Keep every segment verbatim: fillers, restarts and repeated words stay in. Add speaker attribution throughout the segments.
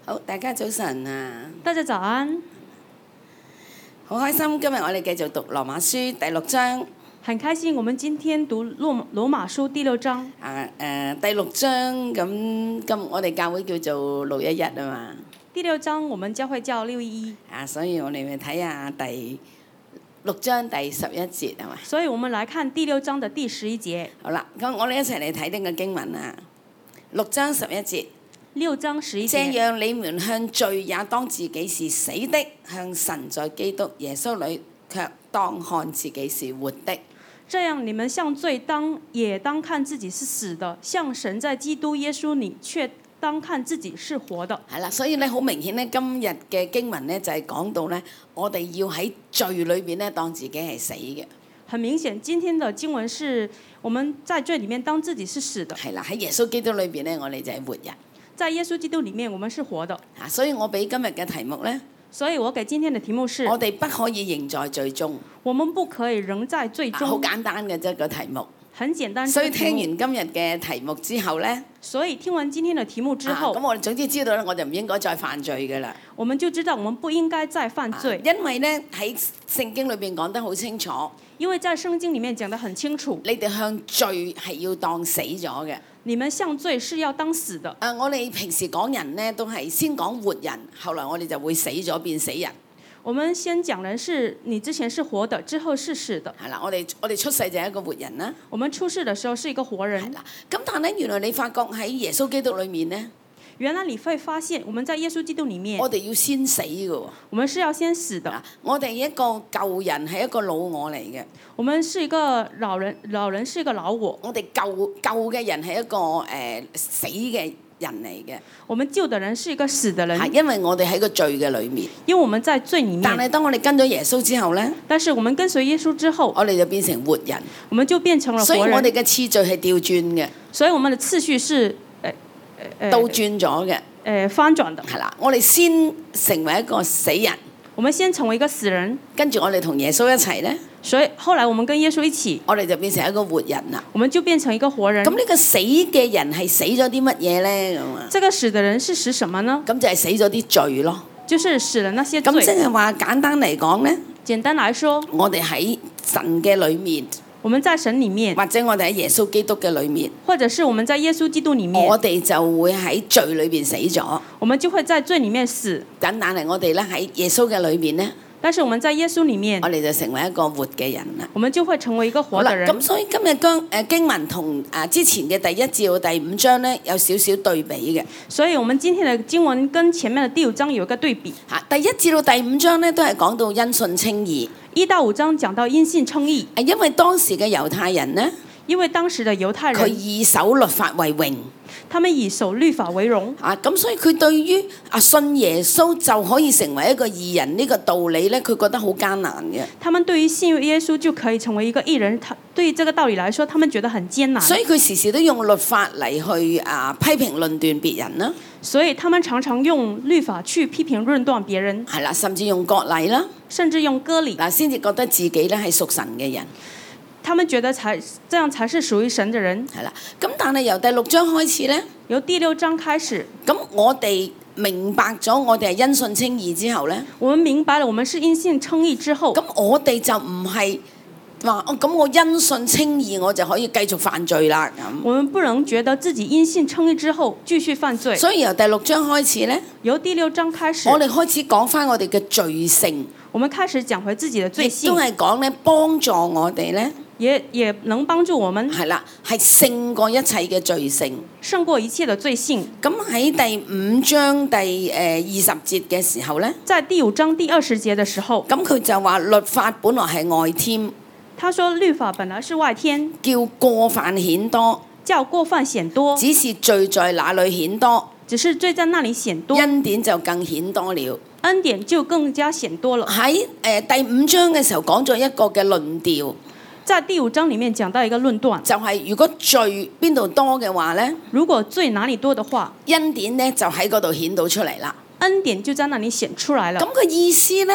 Speaker 1: 好，大家早晨啊！
Speaker 2: 大家早安，
Speaker 1: 好開心，今日我哋繼續讀羅馬書第六章。
Speaker 2: 很開心，我們今天讀羅羅馬書第六章。
Speaker 1: 啊誒、呃，第六章咁今我哋教會叫做六一一啊嘛。
Speaker 2: 第六章我們教會叫六一一。
Speaker 1: 啊，所以我哋咪睇下第六章第十一節係嘛。
Speaker 2: 所以我們來看第六章的第十一節。
Speaker 1: 好啦，咁我哋一齊嚟睇呢個經文啊。六章十一節。
Speaker 2: 六章十一
Speaker 1: 這
Speaker 2: 節。
Speaker 1: 樣你們向罪也當自己是死的，向神在基督耶穌裏卻當看自己是活的。
Speaker 2: 這樣你們向罪當也當看自己是死的，向神在基督耶穌裏卻當看自己是活的。
Speaker 1: 係啦，所以咧好明顯咧，今日嘅經文咧就係講到咧，我哋要喺罪裏邊咧當自己係死嘅。
Speaker 2: 很明顯，今天的經文是我們在罪裡面當自己是死的。
Speaker 1: 係啦，喺耶穌基督裏邊咧，我哋就係活人。
Speaker 2: 在耶穌基督裡面，我們是活的。
Speaker 1: 啊，所以我俾今日嘅題目咧，
Speaker 2: 所以我給今天的題目是：
Speaker 1: 我哋不可以仍在罪中。
Speaker 2: 我們不可以仍在罪中。
Speaker 1: 好簡單嘅啫個題目。
Speaker 2: 很簡單。
Speaker 1: 所以聽完今日嘅題目之後咧，
Speaker 2: 所以聽完今天的題目之後，
Speaker 1: 咁、啊、我哋總之知道咧，我就唔應該再犯罪㗎啦。
Speaker 2: 我們就知道我們不應該再犯罪，
Speaker 1: 啊、因為咧喺聖經裏邊講得好清楚。
Speaker 2: 因為在聖經裡面講得很清楚，
Speaker 1: 你哋向罪係要當死咗嘅。
Speaker 2: 你們向罪是要當死的。
Speaker 1: 啊，我哋平時講人咧都係先講活人，後來我哋就會死咗變死人。
Speaker 2: 我們先講人是你之前是活的，之後是死的。
Speaker 1: 係啦，我哋我哋出世就係一個活人啦。
Speaker 2: 我們出世的時候是一個活人。
Speaker 1: 係啦，咁但係咧，原來你發覺喺耶穌基督裏面咧，
Speaker 2: 原來你會發現，我們在耶穌基督裡面，
Speaker 1: 我哋要先死嘅喎。
Speaker 2: 我們是要先死的。
Speaker 1: 我哋一個舊人係一個老我嚟嘅。
Speaker 2: 我們是一個老人，老人是一個老我。
Speaker 1: 我哋舊舊嘅人係一個誒、呃、死嘅人嚟嘅。
Speaker 2: 我們舊的人是一個死的人，
Speaker 1: 係因為我哋喺個罪嘅裏面。
Speaker 2: 因為我們在罪裡面。
Speaker 1: 但係當我哋跟咗耶穌之後咧，
Speaker 2: 但是我們跟隨耶穌之後，
Speaker 1: 我哋就變成活人，
Speaker 2: 我們就變成了活人。
Speaker 1: 所以我哋嘅次序係調轉嘅。
Speaker 2: 所以我們的次序是誒誒
Speaker 1: 倒轉咗嘅。
Speaker 2: 誒翻轉的。
Speaker 1: 係啦，我哋先成為一個死人，
Speaker 2: 我們先成為一個死人，跟
Speaker 1: 住我哋同耶穌一齊咧。
Speaker 2: 所以後來我們跟耶穌一起，
Speaker 1: 我哋就變成一個活人啦。
Speaker 2: 我們就變成一個活人。
Speaker 1: 咁呢個死嘅人係死咗啲乜嘢咧？咁啊？
Speaker 2: 這個死的人是死什麼呢？
Speaker 1: 咁就係死咗啲罪咯。
Speaker 2: 就是死了那些罪。
Speaker 1: 咁即係話簡單嚟講咧，
Speaker 2: 簡單來說，
Speaker 1: 我哋喺神嘅裏面。
Speaker 2: 我們在神裡面，
Speaker 1: 或者我哋喺耶穌基督嘅裏面，
Speaker 2: 或者是我們在耶穌基督裡面，
Speaker 1: 我哋就會喺罪裏邊死咗。
Speaker 2: 我們就會在罪裡面死。
Speaker 1: 咁但係我哋咧喺耶穌嘅裏面咧，
Speaker 2: 但是我們在耶穌裡面，
Speaker 1: 我哋就成為一個活嘅人啦。
Speaker 2: 我們就會成為一個活的人。
Speaker 1: 咁所以今日經誒經文同誒之前嘅第一至到第五章咧有少少對比嘅。
Speaker 2: 所以我們今天的經文跟前面的第五章有一個對比。
Speaker 1: 嚇，第一至到第五章咧都係講到因信稱義。
Speaker 2: 一到五章講到因信稱義，
Speaker 1: 因為當時嘅猶太人呢，
Speaker 2: 因為當時的猶太人
Speaker 1: 佢以守律法為榮，
Speaker 2: 他們以守律法為榮
Speaker 1: 啊，咁所以佢對於啊信耶穌就可以成為一個義人呢個道理咧，佢覺得好艱難嘅。
Speaker 2: 他們對於信耶穌就可以成為一個義人，他對於這個道理來說，他們覺得很艱難。
Speaker 1: 所以佢時時都用律法嚟去啊批評論斷別人啦。
Speaker 2: 所以他們常常用律法去批評論斷別人。
Speaker 1: 係啦，甚至用割禮啦，
Speaker 2: 甚至用割禮，
Speaker 1: 嗱先至覺得自己咧係屬神嘅人。
Speaker 2: 他們覺得才這樣才是屬於神的人。
Speaker 1: 係啦，咁但係由第六章開始咧，
Speaker 2: 由第六章開始，
Speaker 1: 咁我哋明白咗我哋係因信稱義之後咧，
Speaker 2: 我們明白了我們是因信稱義之後，
Speaker 1: 咁我哋就唔係話哦，咁我因信稱義我就可以繼續犯罪啦咁。
Speaker 2: 我們不能覺得自己因信稱義之後繼續犯罪。
Speaker 1: 所以由第六章開始咧，
Speaker 2: 由第六章開始，
Speaker 1: 我哋開始講翻我哋嘅罪性。
Speaker 2: 我們開始講回自己的罪性，
Speaker 1: 都係講咧幫助我哋咧，
Speaker 2: 也也能幫助我們。
Speaker 1: 係啦，係勝過一切嘅罪性，
Speaker 2: 勝過一切的罪性。
Speaker 1: 咁喺第五章第誒二十節嘅時候咧，
Speaker 2: 在第五章第二十節嘅時候，
Speaker 1: 咁佢就話律法本來係外添。
Speaker 2: 他說律法本來是外天，
Speaker 1: 叫過犯顯多，
Speaker 2: 叫過犯顯多，
Speaker 1: 只是罪在那裏顯多，
Speaker 2: 只是罪在那裏顯多，
Speaker 1: 恩典就更顯多了，
Speaker 2: 恩典就更加顯多了。
Speaker 1: 喺誒、呃、第五章嘅時候講咗一個嘅論調，
Speaker 2: 在第五章裡面講到一個論斷，
Speaker 1: 就係、是、如果罪邊度多嘅話咧，
Speaker 2: 如果罪哪裡多的話，
Speaker 1: 恩典咧就喺嗰度顯到出嚟啦，
Speaker 2: 恩典就在那裡顯出來了。
Speaker 1: 咁個意思咧？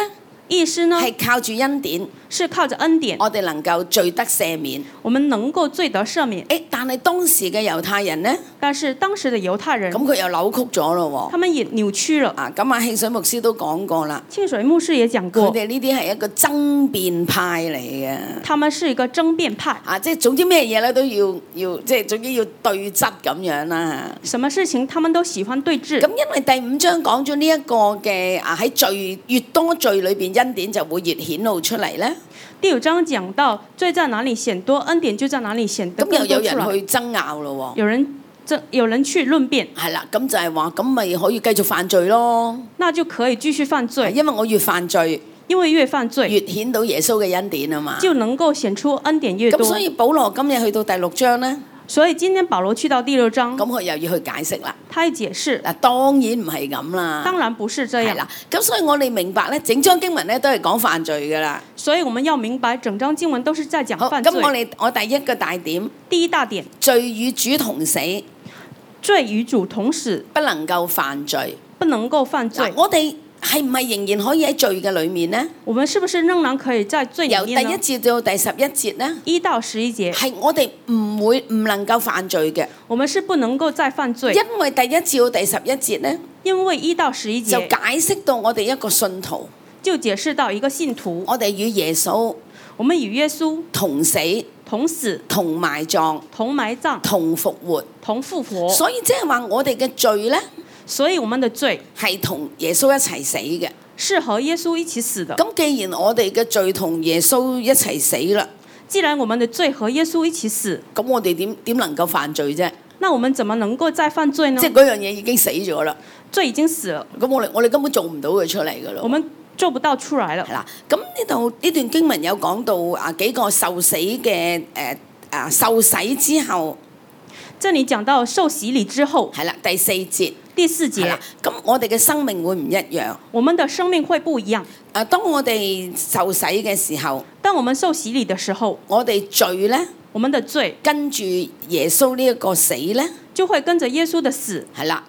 Speaker 2: 意思呢
Speaker 1: 係靠住恩典，
Speaker 2: 是靠着恩典，
Speaker 1: 我哋能夠罪得赦免。
Speaker 2: 我們能夠罪得赦免。
Speaker 1: 誒，但係當時嘅猶太人呢，
Speaker 2: 但是當時的猶太人，
Speaker 1: 咁佢又扭曲咗咯
Speaker 2: 他們也扭曲了。
Speaker 1: 喎。啊，咁啊，慶水牧師都講過啦，
Speaker 2: 清水牧師也講
Speaker 1: 佢
Speaker 2: 過，
Speaker 1: 哋呢啲係一個爭辯派嚟嘅。
Speaker 2: 他們是一個爭辯派，
Speaker 1: 啊，即係總之咩嘢咧都要要，即係總之要對質咁樣啦。
Speaker 2: 什麼事情他們都喜歡對峙。
Speaker 1: 咁因為第五章講咗呢一個嘅啊喺罪越多罪裏邊恩典就會越顯露出嚟咧。
Speaker 2: 第五章講到罪在哪裡顯多，恩典就在哪裡顯得
Speaker 1: 咁又有
Speaker 2: 更多出來。
Speaker 1: 人去爭拗咯喎。
Speaker 2: 有人爭，有人去論辯，
Speaker 1: 係啦，咁就係話咁咪可以繼續犯罪咯。
Speaker 2: 那就可以繼續犯罪，
Speaker 1: 因為我越犯罪，
Speaker 2: 因為越犯罪
Speaker 1: 越顯到耶穌嘅恩典啊嘛。
Speaker 2: 就能夠顯出恩典越多。
Speaker 1: 咁所以保羅今日去到第六章咧，
Speaker 2: 所以今天保羅去到第六章，
Speaker 1: 咁佢又要去解釋啦。
Speaker 2: 他一解釋，
Speaker 1: 嗱，當然唔係咁啦。
Speaker 2: 當然不是這樣。
Speaker 1: 係啦，咁所以我哋明白咧，整章經文咧都係講犯罪噶啦。
Speaker 2: 所以我們要明白，整章經文都是在講
Speaker 1: 好，
Speaker 2: 犯罪。
Speaker 1: 咁我哋我第一個大點，
Speaker 2: 第一大點，
Speaker 1: 罪與主同死，
Speaker 2: 罪與主同死，
Speaker 1: 不能夠犯罪。
Speaker 2: 不能夠犯罪
Speaker 1: 嗱，。我哋係唔係仍然可以喺罪嘅裏面呢？
Speaker 2: 我們是不是仍然可以在罪
Speaker 1: 由第一
Speaker 2: 裡面呢？
Speaker 1: 節到第十一節呢，
Speaker 2: 一到十一節，
Speaker 1: 係我哋唔會唔能夠犯罪嘅，
Speaker 2: 我們是不能夠再犯罪，
Speaker 1: 因為第一節到第十一節呢，
Speaker 2: 因為一到十一
Speaker 1: 就
Speaker 2: 節
Speaker 1: 解釋到我哋一個信徒，
Speaker 2: 就解釋到一個信徒，
Speaker 1: 我哋與耶穌
Speaker 2: 我們與耶穌
Speaker 1: 同死、
Speaker 2: 同死、
Speaker 1: 同埋葬、
Speaker 2: 同埋葬、
Speaker 1: 同復活，
Speaker 2: 同復活。
Speaker 1: 所以即係話我哋嘅罪呢，
Speaker 2: 所以我們的罪
Speaker 1: 係同耶穌一齊死嘅。
Speaker 2: 是和耶穌一起死的。
Speaker 1: 咁既然我哋嘅罪同耶穌一齊死啦，
Speaker 2: 既然我們的罪和耶穌一起死，
Speaker 1: 咁我哋點點能夠犯罪啫？
Speaker 2: 那我們怎麼能夠再犯罪呢
Speaker 1: 即？係嗰樣嘢已經死咗啦，
Speaker 2: 罪已經死了，
Speaker 1: 咁我哋我哋根本做唔到佢出嚟噶咯。
Speaker 2: 我們做不到出來了
Speaker 1: 係。啦，咁呢度呢段經文有講到啊幾個受死嘅誒啊受洗之後，
Speaker 2: 這裡講到受洗禮之後，
Speaker 1: 係啦第四節
Speaker 2: 第四節
Speaker 1: 係啦，，咁我哋嘅生命會唔一樣。
Speaker 2: 我們的生命會不一樣。
Speaker 1: 啊，當我哋受洗嘅時候，
Speaker 2: 當我們受洗禮的時候，
Speaker 1: 我哋罪咧
Speaker 2: 我們的罪
Speaker 1: 跟住耶穌呢一個死咧，
Speaker 2: 就會跟着耶穌的死
Speaker 1: 係啦，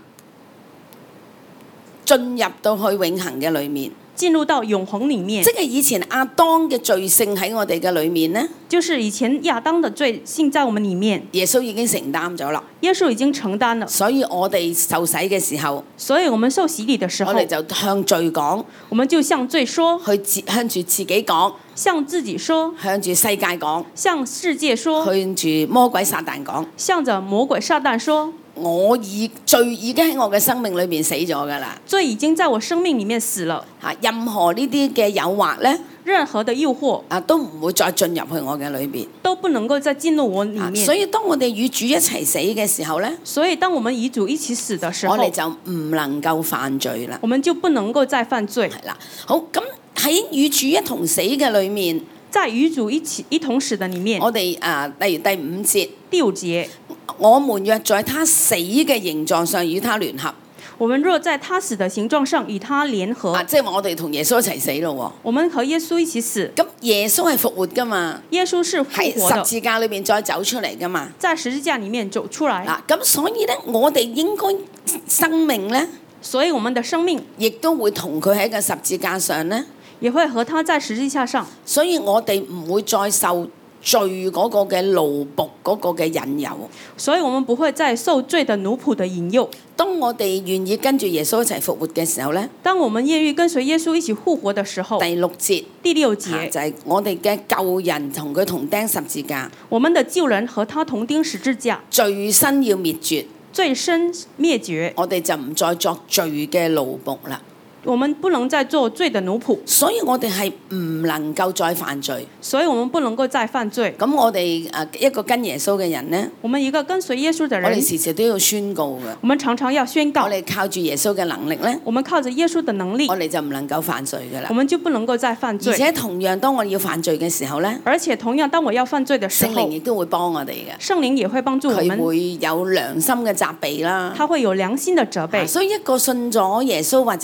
Speaker 1: 進入到去永恆嘅裏面。
Speaker 2: 進入到永恆裡面
Speaker 1: 即。係以前亞當嘅罪性喺我哋嘅裏面呢，
Speaker 2: 就是以前亞當的罪性在我們裡面，
Speaker 1: 耶穌已經承擔咗啦。
Speaker 2: 耶穌已經承擔了。
Speaker 1: 所以我哋受洗嘅時候，
Speaker 2: 所以我們受洗禮的時候
Speaker 1: 我，哋就向罪講，
Speaker 2: 我們就向罪說，
Speaker 1: 去自向住自己講，
Speaker 2: 向自己說，
Speaker 1: 向住世界講，
Speaker 2: 向世界說，
Speaker 1: 向住魔鬼撒旦講，
Speaker 2: 向着魔鬼撒旦說，
Speaker 1: 我已罪已經喺我嘅生命裏面死咗噶啦。
Speaker 2: 罪已經在我生命裡面死了。
Speaker 1: 嚇，任何呢啲嘅誘惑咧，
Speaker 2: 任何的誘惑
Speaker 1: 啊都唔會再進入去我嘅裏邊。
Speaker 2: 都不能夠再進入我裡
Speaker 1: 啊
Speaker 2: 面。
Speaker 1: 所以當我哋與主一齊死嘅時候咧，
Speaker 2: 所以當我們與主一起死的時候，
Speaker 1: 我哋就唔能夠犯罪啦。
Speaker 2: 我們就不能夠再犯罪。
Speaker 1: 係啦，好，咁喺與主一同死嘅裏面，
Speaker 2: 在與主一起一同死的裡面，
Speaker 1: 我哋啊，例如第五節，
Speaker 2: 第五節，
Speaker 1: 我們若在他死嘅形狀上與他聯合，
Speaker 2: 我們若在他死的形狀上與他聯合，
Speaker 1: 啊，即係話我哋同耶穌一齊死咯
Speaker 2: 我們和耶穌一起死。
Speaker 1: 喎。咁耶穌係復活噶嘛，
Speaker 2: 耶穌是復
Speaker 1: 喺
Speaker 2: 活的，
Speaker 1: 十字架裏邊再走出嚟噶嘛。
Speaker 2: 在十字架裡面走出來。
Speaker 1: 嗱，咁所以咧，我哋應該生命咧，
Speaker 2: 所以我們的生命
Speaker 1: 亦都會同佢喺個十字架上咧，
Speaker 2: 也會和他在十字架上。
Speaker 1: 所以我哋唔會再受罪嗰個嘅奴僕嗰個嘅引誘。
Speaker 2: 所以我們不會再受罪的奴僕的引誘。
Speaker 1: 當我哋願意跟住耶穌一齊復活嘅時候咧，
Speaker 2: 當我們願意跟隨耶穌一起復活的時候，
Speaker 1: 第六節
Speaker 2: 第六
Speaker 1: 啊
Speaker 2: 節，
Speaker 1: 就係我哋嘅舊人同佢同釘十字架，
Speaker 2: 我們的舊人和他同釘十字架，
Speaker 1: 罪身要滅絕，
Speaker 2: 罪身滅絕，
Speaker 1: 我哋就唔再作罪嘅奴僕啦。
Speaker 2: 我們不能再做罪的奴僕，
Speaker 1: 所以我哋係唔能夠再犯罪。
Speaker 2: 所以我們不能夠再犯罪。
Speaker 1: 咁我哋誒一個跟耶穌嘅人呢，
Speaker 2: 我們一個跟隨耶穌的人
Speaker 1: 我哋，時時都要宣告嘅。
Speaker 2: 我們常常要宣告
Speaker 1: 我，哋靠住耶穌嘅能力呢，
Speaker 2: 我們靠着耶穌的能力
Speaker 1: 我，哋就唔能夠犯罪噶啦
Speaker 2: 我。們就不能夠再犯
Speaker 1: 而
Speaker 2: 罪。
Speaker 1: 且同樣，當我哋要犯罪嘅時候呢，
Speaker 2: 而且同樣，當我要犯罪的時
Speaker 1: 聖靈
Speaker 2: 候，
Speaker 1: 亦都會幫我哋嘅。
Speaker 2: 聖靈也會幫助我
Speaker 1: 佢
Speaker 2: 們，
Speaker 1: 會有良心嘅責備啦。
Speaker 2: 他會有良心的責備。
Speaker 1: 所以一個信咗耶穌或者我哋受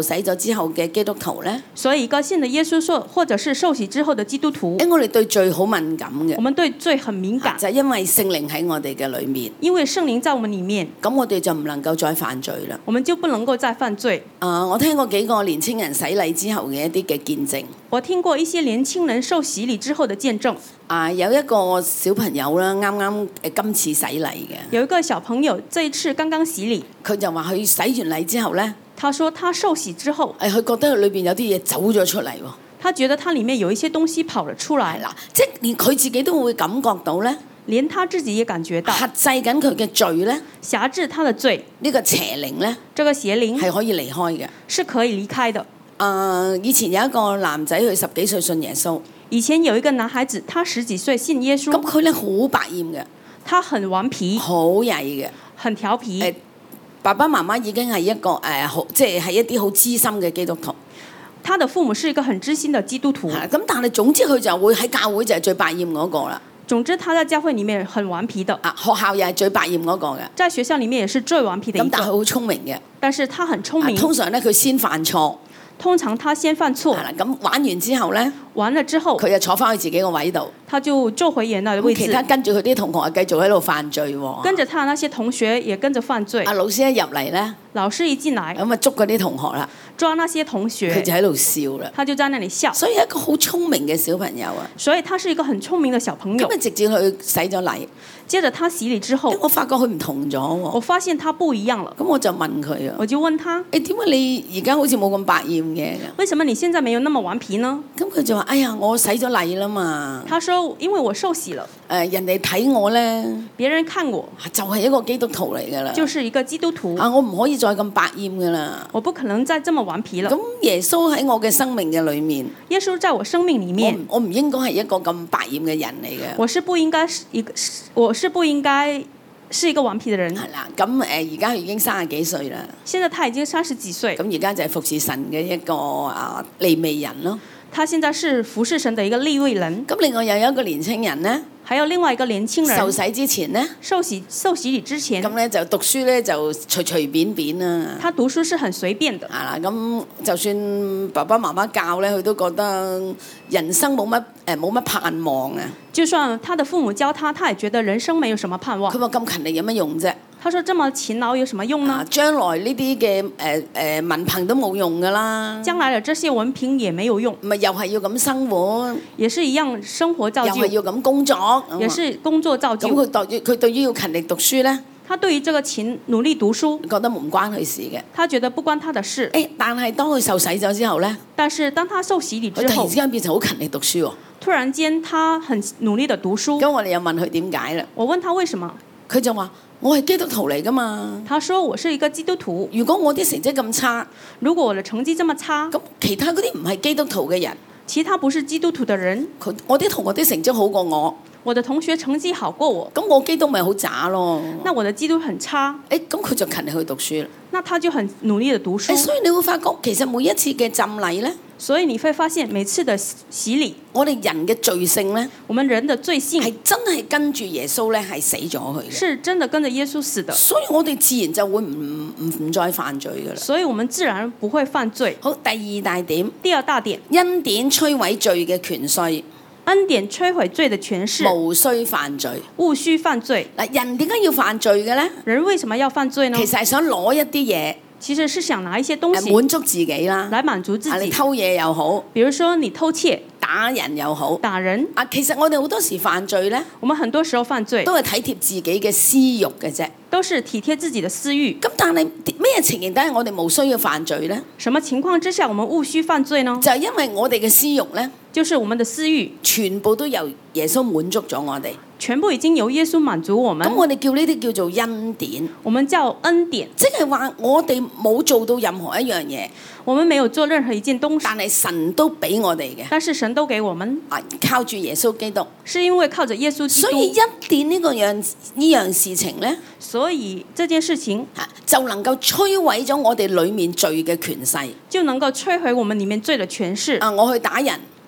Speaker 1: 受洗咗之後嘅基督徒咧，
Speaker 2: 所以一個信了耶穌受或者是受洗之後的基督徒，
Speaker 1: 誒我哋對罪好敏感嘅
Speaker 2: 我，們對罪很敏感，
Speaker 1: 就係因為聖靈喺我哋嘅裏面，
Speaker 2: 因為聖靈在我們裡面，
Speaker 1: 咁我哋就唔能夠再犯罪啦。
Speaker 2: 我們就不能夠再犯罪。
Speaker 1: 啊、我聽過幾個年青人洗禮之後嘅一啲嘅見證。
Speaker 2: 我聽過一些年輕人受洗禮之後的見證。
Speaker 1: 啊，有一個小朋友啦，啱啱誒今次洗禮嘅，
Speaker 2: 有一個小朋友這一次剛剛洗禮，
Speaker 1: 佢就話佢洗完禮之後咧，
Speaker 2: 他說他受洗之後，
Speaker 1: 誒佢覺得佢裏邊有啲嘢走咗出嚟喎。
Speaker 2: 他覺得他裡面有一些東西跑了出來，
Speaker 1: 係啦，即係連佢自己都會感覺到咧，
Speaker 2: 連他自己也感覺到
Speaker 1: 轄制緊佢嘅罪咧，
Speaker 2: 轄制他的罪，
Speaker 1: 呢個邪靈咧
Speaker 2: 這個邪靈
Speaker 1: 係可以離開嘅。
Speaker 2: 是可以離開的。
Speaker 1: 啊，以前有一個男仔，佢十幾歲信耶穌，
Speaker 2: 以前有一個男孩子，他十幾歲信耶穌，
Speaker 1: 咁佢咧好百厭嘅，
Speaker 2: 他很頑皮，
Speaker 1: 好曳嘅。
Speaker 2: 很調皮。
Speaker 1: 誒爸爸媽媽已經係一個誒好，即係係一啲好資深嘅基督徒。
Speaker 2: 他的父母是一個很知心的基督徒，
Speaker 1: 係咁但係總之佢就會喺教會就係最百厭嗰個啦。
Speaker 2: 總之他在教會裡面很頑皮的，
Speaker 1: 啊，學校又係最百厭嗰個嘅。
Speaker 2: 在學校裡面也是最頑皮的一個。
Speaker 1: 咁但係佢好聰明嘅。
Speaker 2: 但是他很聰
Speaker 1: 啊
Speaker 2: 明，
Speaker 1: 通常咧佢先犯錯，
Speaker 2: 通常他先犯錯，
Speaker 1: 係啦。咁玩完之後咧，
Speaker 2: 完了之後
Speaker 1: 佢就坐翻去自己個位度。
Speaker 2: 他就坐回原來的位置。
Speaker 1: 咁其他跟住佢啲同學啊繼續喺度犯罪喎。
Speaker 2: 跟着他的那些同學也跟着犯罪。
Speaker 1: 啊，老師一入嚟咧，
Speaker 2: 老師一進來，
Speaker 1: 咁啊捉嗰啲同學啦，
Speaker 2: 抓那些同
Speaker 1: 佢
Speaker 2: 學，
Speaker 1: 就喺度笑啦。
Speaker 2: 他就在那裡笑。
Speaker 1: 所以一個好聰明嘅小朋友啊，
Speaker 2: 所以他是一個很聰明的小朋友
Speaker 1: 咁。啊直至佢洗咗禮，
Speaker 2: 接着他洗禮之後
Speaker 1: 誒，我發覺佢唔同咗
Speaker 2: 我
Speaker 1: 喎。
Speaker 2: 發現他不一樣了，
Speaker 1: 咁我就問佢啊，
Speaker 2: 我就問他：
Speaker 1: 誒點解你而家好似冇咁百厭嘅？
Speaker 2: 為什麼你現在沒有那麼頑皮呢？
Speaker 1: 咁佢就話：哎呀，我洗咗禮啦嘛。
Speaker 2: 他說：因為我受洗了，
Speaker 1: 誒人哋睇我咧，
Speaker 2: 別人看我
Speaker 1: 就係一個基督徒嚟㗎啦。
Speaker 2: 就是一個基督徒，
Speaker 1: 啊，我唔可以再咁百厭㗎啦。
Speaker 2: 我不可能再這麼頑皮了。
Speaker 1: 咁耶穌喺我嘅生命嘅裏面，
Speaker 2: 耶穌在我生命裡
Speaker 1: 我
Speaker 2: 面
Speaker 1: 唔，我唔應該係一個咁百厭嘅人嚟嘅。
Speaker 2: 我是不應該是一個，我是不應該是一個頑皮的人。
Speaker 1: 係啦，咁誒而家佢已經三十幾歲啦。
Speaker 2: 現在他已經三十幾歲，
Speaker 1: 咁而家就係服侍神嘅一個啊利未人咯。
Speaker 2: 他現在是服侍神的一個利未人。
Speaker 1: 咁另外又有一個年青人咧，
Speaker 2: 還有另外一個年輕人
Speaker 1: 受洗之前咧，
Speaker 2: 受洗受洗禮之前，
Speaker 1: 咁咧就讀書咧就隨隨便便啦。
Speaker 2: 他讀書是很隨便的。
Speaker 1: 啊啦，咁就算爸爸媽媽教咧，佢都覺得人生冇乜誒冇乜盼望啊。
Speaker 2: 就算他的父母教他，他也覺得人生沒有什麼盼望
Speaker 1: 佢。話咁勤力有乜用啫？
Speaker 2: 他說：這麼勤勞有什麼用
Speaker 1: 啊
Speaker 2: 呢？，
Speaker 1: 將來呢啲嘅誒誒文憑都冇用噶啦。
Speaker 2: 將來的這些文憑也沒有用，
Speaker 1: 咪又係要咁生活，
Speaker 2: 也是一樣生活造就，
Speaker 1: 又係要咁工作。
Speaker 2: 也是工作造
Speaker 1: 咁
Speaker 2: 就。
Speaker 1: 佢對於佢對於要勤力讀書咧，
Speaker 2: 他對於這個勤努力讀書，
Speaker 1: 覺得唔關佢事嘅。
Speaker 2: 他覺得不關他的事。
Speaker 1: 誒，但係當佢受洗咗之後咧，
Speaker 2: 但是當他受洗禮之後
Speaker 1: 佢突然之，間變成好勤力讀書喎。
Speaker 2: 突然間他很努力的讀書。
Speaker 1: 咁我哋又問佢點解啦？
Speaker 2: 我問他為什麼，
Speaker 1: 佢就話：我係基督徒嚟噶嘛。
Speaker 2: 他說我是一個基督徒。
Speaker 1: 如果我啲成績咁差，
Speaker 2: 如果我的成績這麼差，
Speaker 1: 咁其他嗰啲唔係基督徒嘅人，
Speaker 2: 其他不是基督徒的人，
Speaker 1: 佢我啲同學啲成績好過我，
Speaker 2: 我的同學成績好過我，
Speaker 1: 咁我基督咪好渣咯。
Speaker 2: 那我的基督很差，
Speaker 1: 誒，咁佢就勤力去讀書啦。
Speaker 2: 那他就很努力的讀書
Speaker 1: 誒，。所以你會發覺其實每一次嘅浸禮咧，
Speaker 2: 所以你會發現每次的洗禮，
Speaker 1: 我哋人嘅罪性咧
Speaker 2: 我們人的罪性
Speaker 1: 係真係跟住耶穌咧係死咗佢嘅，
Speaker 2: 是真的跟着耶穌死的，
Speaker 1: 所以我哋自然就會唔唔唔再犯罪噶啦。
Speaker 2: 所以我們自然不會犯罪。
Speaker 1: 好，第二大點，
Speaker 2: 第二大點，
Speaker 1: 恩典摧毀罪嘅權勢，
Speaker 2: 恩典摧毀罪的權勢，
Speaker 1: 無需犯罪。
Speaker 2: 勿須犯罪。
Speaker 1: 嗱，人點解要犯罪嘅咧？
Speaker 2: 人為什麼要犯罪呢？
Speaker 1: 其實係想攞一啲嘢
Speaker 2: 其實是想拿一些東西
Speaker 1: 誒滿足自己啦，
Speaker 2: 來滿足自
Speaker 1: 啊，你
Speaker 2: 己，
Speaker 1: 偷嘢又好，
Speaker 2: 比如說你偷竊、
Speaker 1: 打人又好。
Speaker 2: 打人。
Speaker 1: 啊，其實我哋好多時犯罪咧，
Speaker 2: 我們很多時候犯罪
Speaker 1: 都係體貼自己嘅私慾嘅啫。
Speaker 2: 都是體貼自己的私欲。
Speaker 1: 咁但係咩情形底下我哋冇需要犯罪咧？
Speaker 2: 什麼情況之下我們勿須犯罪呢？
Speaker 1: 就係因為我哋嘅私慾咧，
Speaker 2: 就是我們的私欲
Speaker 1: 全部都由耶穌滿足咗我哋。
Speaker 2: 全部已經由耶穌滿足我們
Speaker 1: 咁，我哋叫呢啲叫做恩典，
Speaker 2: 我們叫恩典。
Speaker 1: 即係話我哋冇做到任何一樣嘢，
Speaker 2: 我們沒有做任何一件東西，
Speaker 1: 但係神都俾我哋嘅。
Speaker 2: 但是神都給我們，
Speaker 1: 啊，靠住耶穌基督，
Speaker 2: 是因為靠着耶穌基督，
Speaker 1: 所以恩典呢個樣呢樣事情咧，
Speaker 2: 所以這件事情
Speaker 1: 嚇就能夠摧毀咗我哋裡面罪嘅權勢。
Speaker 2: 就能夠摧毀我們裡面罪的權勢。
Speaker 1: 啊，我去打人，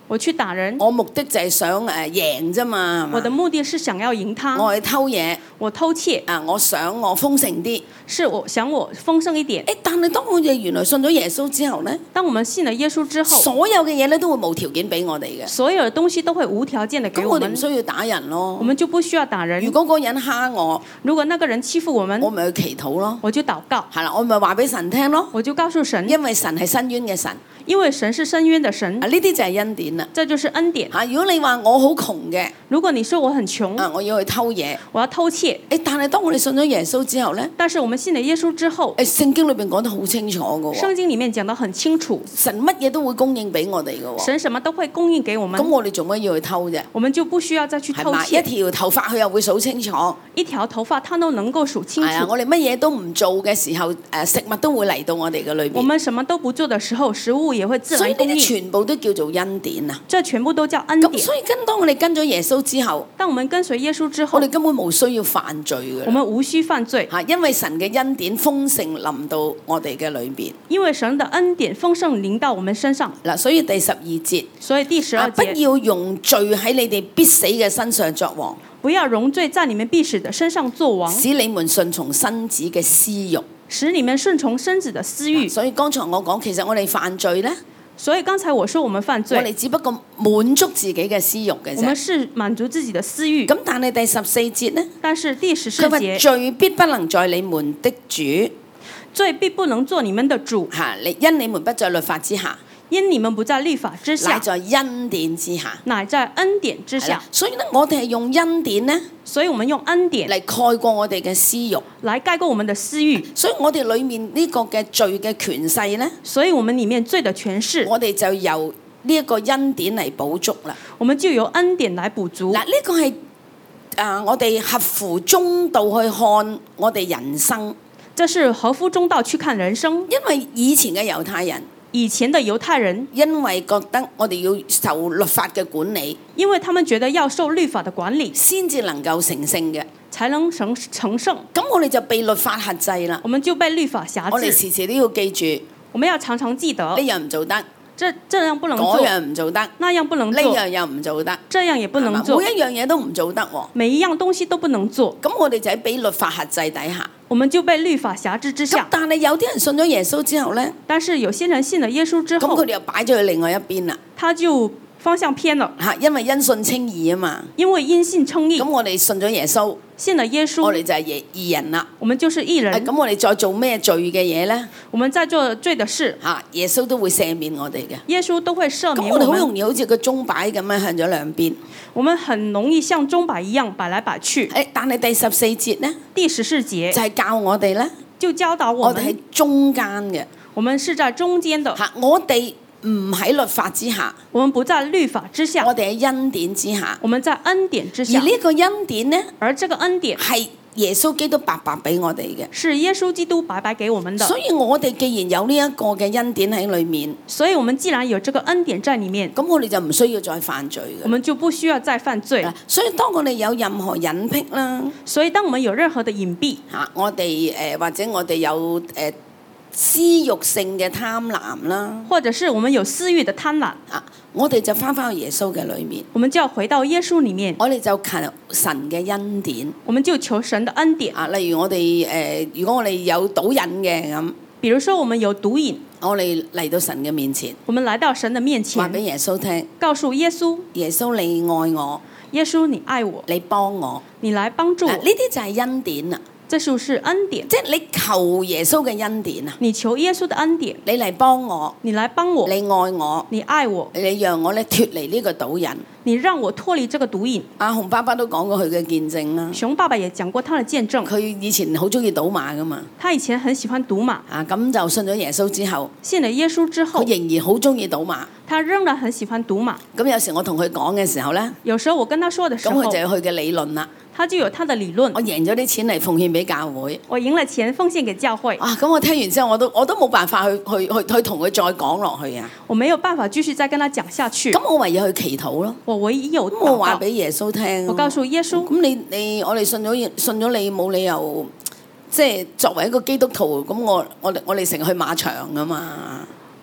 Speaker 2: 我去打人，
Speaker 1: 我目的就係想誒贏啫嘛，
Speaker 2: 我的目的是想要贏他，
Speaker 1: 我去偷嘢，
Speaker 2: 我偷竊，
Speaker 1: 啊，我想我豐盛啲。
Speaker 2: 是我想我豐盛一點。
Speaker 1: 誒，但係當我哋原來信咗耶穌之後咧，
Speaker 2: 當我們信了耶穌之後，
Speaker 1: 所有嘅嘢咧都會無條件俾我哋嘅。
Speaker 2: 所有的東西都會無條件的給
Speaker 1: 咁我哋
Speaker 2: 我們，
Speaker 1: 唔需要打人咯。
Speaker 2: 我們就不需要打人
Speaker 1: 如。果嗰個人蝦我，
Speaker 2: 如果那個人欺負我們，
Speaker 1: 我咪去祈禱咯。
Speaker 2: 我就禱告，
Speaker 1: 係啦，我咪話俾神聽咯。
Speaker 2: 我就告訴神，
Speaker 1: 因為神係伸冤嘅神，
Speaker 2: 因為神是深淵的神
Speaker 1: 啊，呢啲就係恩典啦。
Speaker 2: 這就是恩典。
Speaker 1: 嚇，如果你話我好窮嘅，
Speaker 2: 如果你說我很窮，
Speaker 1: 啊，我要去偷嘢，
Speaker 2: 我要偷竊，
Speaker 1: 誒，但係當我哋信咗耶穌之後咧，
Speaker 2: 但是我們信了耶穌之後，
Speaker 1: 誒，聖經裏邊講得好清楚嘅喎，
Speaker 2: 聖經裡面講得很清楚，
Speaker 1: 神乜嘢都會供應俾我哋嘅喎。
Speaker 2: 神什麼都會供應給我們
Speaker 1: 咁，我哋做乜要去偷啫？
Speaker 2: 我們就不需要再去偷
Speaker 1: 係嘛？一
Speaker 2: 竊。
Speaker 1: 條頭髮佢又會數清楚。
Speaker 2: 一條頭髮他都能夠數清
Speaker 1: 係啊，
Speaker 2: 楚。
Speaker 1: 我哋乜嘢都唔做嘅時候，誒食物都會嚟到我哋嘅裏邊。
Speaker 2: 我們什麼都不做的時候，食物也會自
Speaker 1: 所以呢啲
Speaker 2: 然供應。
Speaker 1: 全部都叫做恩典啊！
Speaker 2: 這全部都叫恩典。
Speaker 1: 咁所以跟當我哋跟咗耶穌之後，
Speaker 2: 當我們跟隨耶穌之後
Speaker 1: 我哋，根本冇需要犯罪嘅啦。
Speaker 2: 我們無需犯罪，
Speaker 1: 嚇，因為神嘅恩典豐盛臨到我哋嘅裏邊。
Speaker 2: 因為神的恩典豐盛臨到我們身上。
Speaker 1: 嗱，所以第十二節，
Speaker 2: 所以第十
Speaker 1: 啊，
Speaker 2: 二節，
Speaker 1: 不要用罪喺你哋必死嘅身上作王，
Speaker 2: 不要容罪在你們必死的身上作王，
Speaker 1: 使你們順從身子嘅私慾。
Speaker 2: 使你們順從身子的私欲。
Speaker 1: 所以剛才我講，其實我哋犯罪咧，
Speaker 2: 所以剛才我說我們犯
Speaker 1: 我
Speaker 2: 罪，
Speaker 1: 哋只不過滿足自己嘅私慾嘅
Speaker 2: 我們
Speaker 1: 啫。
Speaker 2: 是滿足自己的私欲。
Speaker 1: 咁但係第十四節咧，
Speaker 2: 但是第十四
Speaker 1: 佢話
Speaker 2: 節，
Speaker 1: 罪必不能在你們的主
Speaker 2: 罪必不能做你們的主，
Speaker 1: 嚇，你因你們不在律法之下，
Speaker 2: 因你們不在律法之
Speaker 1: 乃
Speaker 2: 下，
Speaker 1: 在恩典之下。
Speaker 2: 乃在恩典之下
Speaker 1: 係啦。所以咧，我哋係用恩典咧
Speaker 2: 所以我們用恩典
Speaker 1: 嚟蓋過我哋嘅私慾。
Speaker 2: 來蓋過我們的私欲，
Speaker 1: 所以我哋裡面呢個嘅罪嘅權勢咧，
Speaker 2: 所以我們裡面罪的權勢，
Speaker 1: 我哋就由呢一個恩典嚟補足啦。
Speaker 2: 我們就由恩典來補足。
Speaker 1: 嗱，呢個係啊，我哋合乎中道去看我哋人生，
Speaker 2: 這是合乎中道去看人生。
Speaker 1: 因為以前嘅猶太人，
Speaker 2: 以前的猶太人，
Speaker 1: 因為覺得我哋要受律法嘅管理，
Speaker 2: 因為他們覺得要受律法的管理，
Speaker 1: 先至能夠成聖嘅。
Speaker 2: 才能成成聖。
Speaker 1: 咁我哋就被律法轄制啦。
Speaker 2: 我們就被律法轄
Speaker 1: 我哋
Speaker 2: 制。
Speaker 1: 時時都要記住，
Speaker 2: 我們要常常記得
Speaker 1: 呢，樣唔做得，
Speaker 2: 這這樣不能
Speaker 1: 嗰
Speaker 2: 做，
Speaker 1: 樣唔做得，
Speaker 2: 那樣不能做，
Speaker 1: 呢樣又唔做得，
Speaker 2: 這樣也不能做
Speaker 1: 係嘛，每一樣嘢都唔做得喎。
Speaker 2: 每一樣東西都不能做。
Speaker 1: 咁我哋就喺俾律法轄制底下。
Speaker 2: 我們就被律法轄制之
Speaker 1: 咁
Speaker 2: 下。
Speaker 1: 但係有啲人信咗耶穌之後咧，
Speaker 2: 但是有些人信了耶穌之後
Speaker 1: 咁佢，哋又擺咗去另外一邊啦。
Speaker 2: 他就方向偏了，
Speaker 1: 嚇，因為因信稱義啊嘛。
Speaker 2: 因為因信稱義
Speaker 1: 咁，我哋信咗耶穌，
Speaker 2: 信了耶
Speaker 1: 我
Speaker 2: 穌，
Speaker 1: 哋就係義義人啦。
Speaker 2: 我們就是義
Speaker 1: 誒
Speaker 2: 人。
Speaker 1: 咁我哋再做咩罪嘅嘢咧？
Speaker 2: 我們在做罪的事，
Speaker 1: 嚇，耶穌都會赦免我哋嘅。
Speaker 2: 耶穌都會赦
Speaker 1: 咁我哋好
Speaker 2: 免我們。
Speaker 1: 容易好似個鐘擺咁樣向咗兩邊。
Speaker 2: 我們很容易像鐘擺一樣擺來擺去。
Speaker 1: 誒，但係第十四節咧，
Speaker 2: 第十四
Speaker 1: 就
Speaker 2: 節
Speaker 1: 係教我哋咧，
Speaker 2: 就教導我
Speaker 1: 我哋喺
Speaker 2: 們，
Speaker 1: 中間嘅。
Speaker 2: 我們是在中間的，
Speaker 1: 嚇，我哋唔喺律法之下，
Speaker 2: 我們不在律法之下，
Speaker 1: 我哋喺恩典之下。
Speaker 2: 我們在恩典之
Speaker 1: 而
Speaker 2: 下。
Speaker 1: 呢個恩典咧，
Speaker 2: 而這個恩典
Speaker 1: 係耶穌基督白白俾我哋嘅。
Speaker 2: 是耶穌基督白白給我們的，
Speaker 1: 所以我哋既然有呢一個嘅恩典喺裏面，
Speaker 2: 所以我們既然有這個恩典在裡面，
Speaker 1: 咁我哋就唔需要再犯罪嘅。
Speaker 2: 我們就不需要再犯罪。
Speaker 1: 所以當我哋有任何隱僻啦，
Speaker 2: 所以當我們有任何的隱蔽，
Speaker 1: 嚇我哋誒、呃、或者我哋有誒、呃、私欲性嘅貪婪啦，
Speaker 2: 或者是我們有私欲的貪婪，
Speaker 1: 啊，我哋就翻返去耶穌嘅裏面，
Speaker 2: 我們就要回到耶穌裡面，
Speaker 1: 我哋就求神嘅恩典
Speaker 2: 我們就求神的恩典。
Speaker 1: 啊。例如我哋誒、呃，如果我哋有賭癮嘅咁，
Speaker 2: 比如說我們有毒癮，
Speaker 1: 我哋嚟到神嘅面前，
Speaker 2: 我們來到神的面
Speaker 1: 話俾
Speaker 2: 前，
Speaker 1: 耶穌聽，
Speaker 2: 告訴耶穌，
Speaker 1: 耶穌你愛我，
Speaker 2: 耶穌你愛我，
Speaker 1: 你幫我，
Speaker 2: 你來幫助我
Speaker 1: 啊呢。啲就係恩典啦。
Speaker 2: 這就是恩典，
Speaker 1: 即係你求耶穌嘅恩典啊！
Speaker 2: 你求耶穌的恩典，
Speaker 1: 你嚟幫我，
Speaker 2: 你來幫我，
Speaker 1: 你愛我，
Speaker 2: 你愛我，
Speaker 1: 你讓我咧脱離呢個賭癮。
Speaker 2: 你讓我脫離這個毒癮。
Speaker 1: 阿洪爸爸都講過佢嘅見證啦。
Speaker 2: 熊爸爸也講過他的見證，
Speaker 1: 佢以前好中意賭馬噶嘛，
Speaker 2: 他以前很喜歡賭馬，
Speaker 1: 啊咁就信咗耶穌之後，
Speaker 2: 信了耶穌之後
Speaker 1: 佢，仍然好中意賭馬。
Speaker 2: 他仍然很喜歡賭馬。
Speaker 1: 咁有時我同佢講嘅時候咧，
Speaker 2: 有時候我跟他說的時
Speaker 1: 咁佢
Speaker 2: 候，
Speaker 1: 就有佢嘅理論啦。
Speaker 2: 他就有他的理論。
Speaker 1: 我贏咗啲錢嚟奉獻俾教會。
Speaker 2: 我贏了錢奉獻給教會，
Speaker 1: 啊咁我聽完之後，我都我都冇辦法去去去去同佢再講落去啊。
Speaker 2: 我沒有辦法繼續再跟他講下去。
Speaker 1: 咁我唯有去祈禱咯。
Speaker 2: 我唯一有
Speaker 1: 咁我話
Speaker 2: 禱告，
Speaker 1: 俾耶穌聽。
Speaker 2: 我告訴耶穌，
Speaker 1: 咁你你我哋信咗信咗你冇理由，即係作為一個基督徒，咁我我哋我哋成日去馬場噶嘛。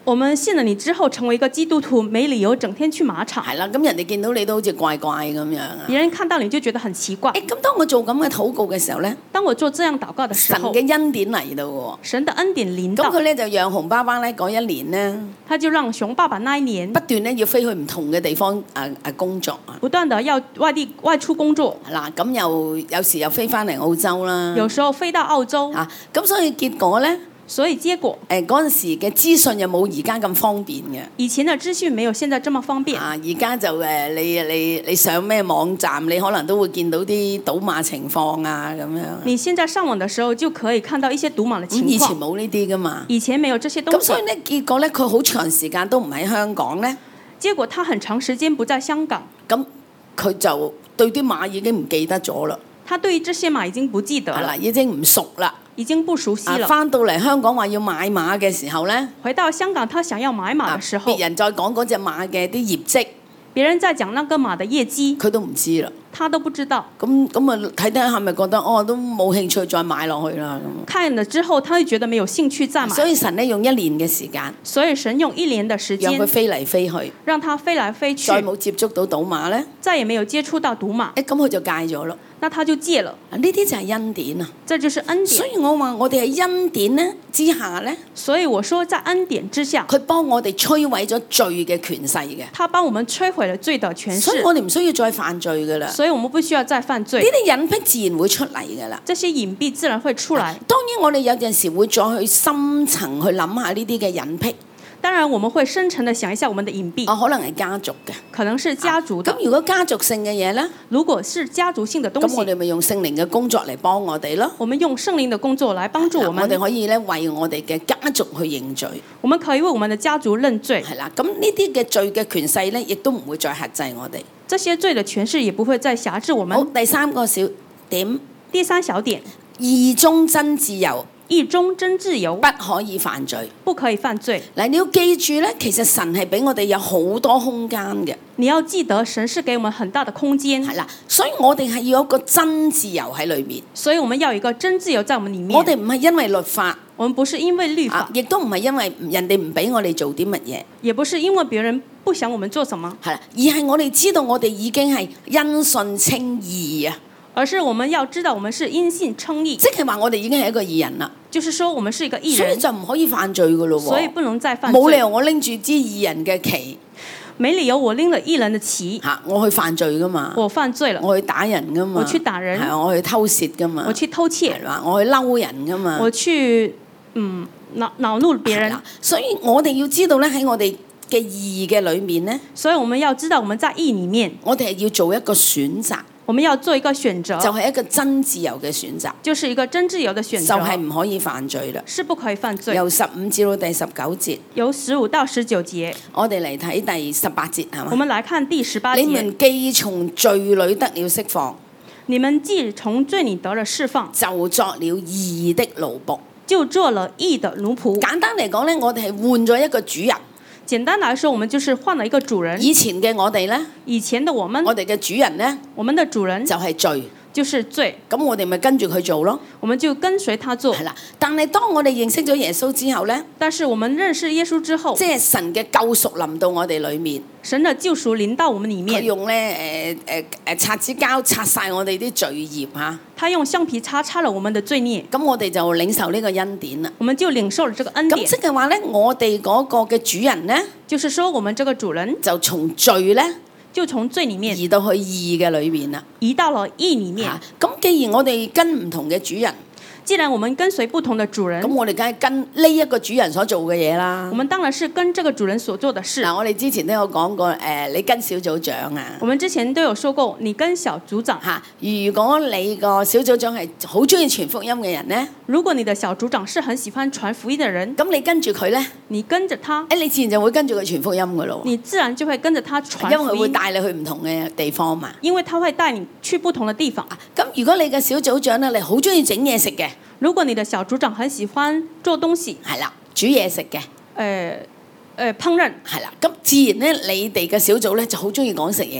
Speaker 2: 我們信了你之後成為一個基督徒，沒理由整天去馬場。
Speaker 1: 係啦，咁人哋見到你都好似怪怪咁樣啊。
Speaker 2: 別人看到你就覺得很奇怪。
Speaker 1: 誒，咁當我做咁嘅禱告嘅時候咧，
Speaker 2: 當我做這樣禱告嘅時
Speaker 1: 神
Speaker 2: 候，
Speaker 1: 嘅恩典嚟到喎。
Speaker 2: 神的恩典臨到，
Speaker 1: 咁佢咧就讓熊爸爸咧嗰一年咧，
Speaker 2: 他就讓熊爸爸那一年
Speaker 1: 不斷咧要飛去唔同嘅地方誒誒工作啊。
Speaker 2: 不斷地要外地外出工作，
Speaker 1: 嗱，咁又有時又飛翻嚟澳洲啦。
Speaker 2: 有時候飛到澳洲。
Speaker 1: 啊，咁所以結果咧，
Speaker 2: 所以結果
Speaker 1: 誒嗰陣時嘅資訊又冇而家咁方便嘅。
Speaker 2: 以前的資訊沒有現在這麼方便。
Speaker 1: 啊，而家就誒你你你上咩網站，你可能都會見到啲賭馬情況啊咁樣。
Speaker 2: 你現在上網的時候就可以看到一些賭馬的情況。
Speaker 1: 以前冇呢啲噶嘛。
Speaker 2: 以前沒有這些東西。
Speaker 1: 咁所以咧，結果咧，佢好長時間都唔喺香港咧。
Speaker 2: 結果他很長時間不在香港。
Speaker 1: 咁佢就對啲馬已經唔記得咗啦。
Speaker 2: 他對於這些馬已經不記得了。
Speaker 1: 已經唔熟啦。
Speaker 2: 已經不熟悉了。
Speaker 1: 翻、啊、到嚟香港話要買馬嘅時候咧，
Speaker 2: 回到香港，他想要買馬嘅時候，
Speaker 1: 別、啊、人再講嗰隻馬嘅啲業績，
Speaker 2: 別人在講那個馬的業績，
Speaker 1: 佢都唔知啦。
Speaker 2: 他都不知道。
Speaker 1: 咁咁啊睇睇下咪覺得哦都冇興趣再買落去啦咁。
Speaker 2: 看了之後，他會覺得沒有興趣再買。
Speaker 1: 所以神咧用一年嘅時間，
Speaker 2: 所以神用一年的時間，
Speaker 1: 讓佢飛嚟飛去，
Speaker 2: 讓他飛來飛去，
Speaker 1: 再冇接觸到賭馬咧，
Speaker 2: 再也沒有接觸到賭馬。
Speaker 1: 誒咁佢就戒咗咯。
Speaker 2: 那他就戒了。
Speaker 1: 呢啲就係恩典啊！
Speaker 2: 這就是恩典。
Speaker 1: 所以我話我哋喺恩典咧之下咧，
Speaker 2: 所以我說在恩典之下，
Speaker 1: 佢幫我哋摧毀咗罪嘅權勢嘅。
Speaker 2: 他幫我們摧毀了罪的權勢。
Speaker 1: 所以我哋唔需要再犯罪噶啦。
Speaker 2: 所以我們不需要再犯罪。
Speaker 1: 呢啲隱蔽自然會出嚟噶啦。
Speaker 2: 這些隱蔽自然會出來。
Speaker 1: 當然我哋有陣時會再去深層去諗下呢啲嘅隱蔽。
Speaker 2: 當然，我們會深層的想一下我們的隱蔽。
Speaker 1: 哦，可能係家族嘅，
Speaker 2: 可能是家族的。
Speaker 1: 咁、啊、如果家族性嘅嘢咧，
Speaker 2: 如果是家族性的東西，
Speaker 1: 咁我哋咪用聖靈嘅工作嚟幫我哋咯。
Speaker 2: 我們用聖靈的工作來幫助我們。
Speaker 1: 我哋可以咧為我哋嘅家族去認罪。
Speaker 2: 我們可以為我們的家族認罪。
Speaker 1: 係啦，咁呢啲嘅罪嘅權勢咧，亦都唔會再轄制我哋。
Speaker 2: 這些罪的權勢也不會再轄制我們。
Speaker 1: 好，第三個小點。
Speaker 2: 第三小點，
Speaker 1: 義中真自由。
Speaker 2: 義中真自由，
Speaker 1: 不可以犯罪，
Speaker 2: 不可以犯罪。
Speaker 1: 嗱，你要記住咧，其實神係俾我哋有好多空間嘅。
Speaker 2: 你要記得，神是給我們很大的空間。
Speaker 1: 係啦，所以我哋係要有一個真自由喺裏面。
Speaker 2: 所以我們要有一個真自由在我們裡面。
Speaker 1: 我哋唔係因為律法，
Speaker 2: 我們不是因為律法，
Speaker 1: 亦都唔係因為人哋唔俾我哋做啲乜嘢，
Speaker 2: 也不是因為別人不想我們做什麼，
Speaker 1: 係啦，而係我哋知道我哋已經係因信稱義啊。
Speaker 2: 而是我們要知道我們是因信稱義，
Speaker 1: 即係話我哋已經係一個義人啦。
Speaker 2: 就是說我們是一個義人，
Speaker 1: 所以就唔可以犯罪噶咯。
Speaker 2: 所以不能再犯罪。
Speaker 1: 冇理由我拎住支義人嘅旗，
Speaker 2: 沒理由我拎了義人的旗，
Speaker 1: 吓我去犯罪噶嘛？
Speaker 2: 我犯罪了，
Speaker 1: 我去打人噶嘛？
Speaker 2: 我去打人，
Speaker 1: 係我去偷竊噶嘛？
Speaker 2: 我去偷竊，
Speaker 1: 係嘛？我去嬲人噶嘛？
Speaker 2: 我去嗯惱惱怒別人。
Speaker 1: 所以我哋要知道咧，喺我哋嘅義嘅裏面咧，
Speaker 2: 所以我們要知道我們在義裡面，
Speaker 1: 我哋係要做一個選擇。
Speaker 2: 我們要做一個選擇，
Speaker 1: 就係一個真自由嘅選擇，
Speaker 2: 就是一個真自由的選擇，
Speaker 1: 就係唔可以犯罪啦，
Speaker 2: 是不可以犯罪。
Speaker 1: 由十五至到第十九節，
Speaker 2: 由十五到十九節，
Speaker 1: 我哋嚟睇第十八節係嘛？
Speaker 2: 我們來看第十八節。
Speaker 1: 你們既從罪裏得了釋放，
Speaker 2: 你們既從罪裏得了釋放，
Speaker 1: 就作了義的奴僕，
Speaker 2: 就做了義的奴僕。
Speaker 1: 簡單嚟講咧，我哋係換咗一個主人。
Speaker 2: 簡單來說，我們就是換了一個主人。
Speaker 1: 以前嘅我哋咧，
Speaker 2: 以前的我們，
Speaker 1: 我哋嘅主人咧，
Speaker 2: 我們的主人
Speaker 1: 就係罪，
Speaker 2: 就是罪。
Speaker 1: 咁我哋咪跟住佢做咯。
Speaker 2: 我們就跟隨他做。
Speaker 1: 係啦，但係當我哋認識咗耶穌之後咧，
Speaker 2: 但是我們認識耶穌之後，
Speaker 1: 即係神嘅救贖臨到我哋裏面。
Speaker 2: 神的救贖臨到我們裡面。
Speaker 1: 佢用咧誒誒誒擦紙膠擦晒我哋啲罪孽嚇。
Speaker 2: 他用橡皮擦擦了我們的罪孽。
Speaker 1: 咁我哋就領受呢個恩典啦。
Speaker 2: 我們就領受了這個恩典。
Speaker 1: 咁即係話咧，我哋嗰個嘅主人咧，
Speaker 2: 就是說我們這個主人
Speaker 1: 就從罪咧，
Speaker 2: 就從罪裡面
Speaker 1: 移到去義嘅裏面啦。
Speaker 2: 移到了義裡面。
Speaker 1: 咁既然我哋跟唔同嘅主人，
Speaker 2: 既然我們跟隨不同的主人，
Speaker 1: 咁我哋梗係跟呢一個主人所做嘅嘢啦。
Speaker 2: 我們當然是跟這個主人所做的事。
Speaker 1: 嗱，我哋之前都有講過，誒、呃，你跟小組長啊。
Speaker 2: 我們之前都有說過，你跟小組長
Speaker 1: 嚇。如果你個小組長係好中意傳福音嘅人咧，
Speaker 2: 如果你的小組長是很喜歡傳福音嘅人，
Speaker 1: 咁你跟住佢咧，
Speaker 2: 你跟着他，
Speaker 1: 誒，你自然就會跟住佢傳福音噶咯。
Speaker 2: 你自然就會跟着他傳福音，
Speaker 1: 因為佢會帶你去唔同嘅地方嘛。
Speaker 2: 因為他會帶你去不同的地方。
Speaker 1: 咁如果你嘅小組長咧，你好中意整嘢食嘅。
Speaker 2: 如果你的小組長很喜歡做東西，
Speaker 1: 係啦，煮嘢食嘅，
Speaker 2: 誒誒烹飪，
Speaker 1: 係啦，咁自然咧，你哋嘅小組咧就好中意講食嘢噶啦。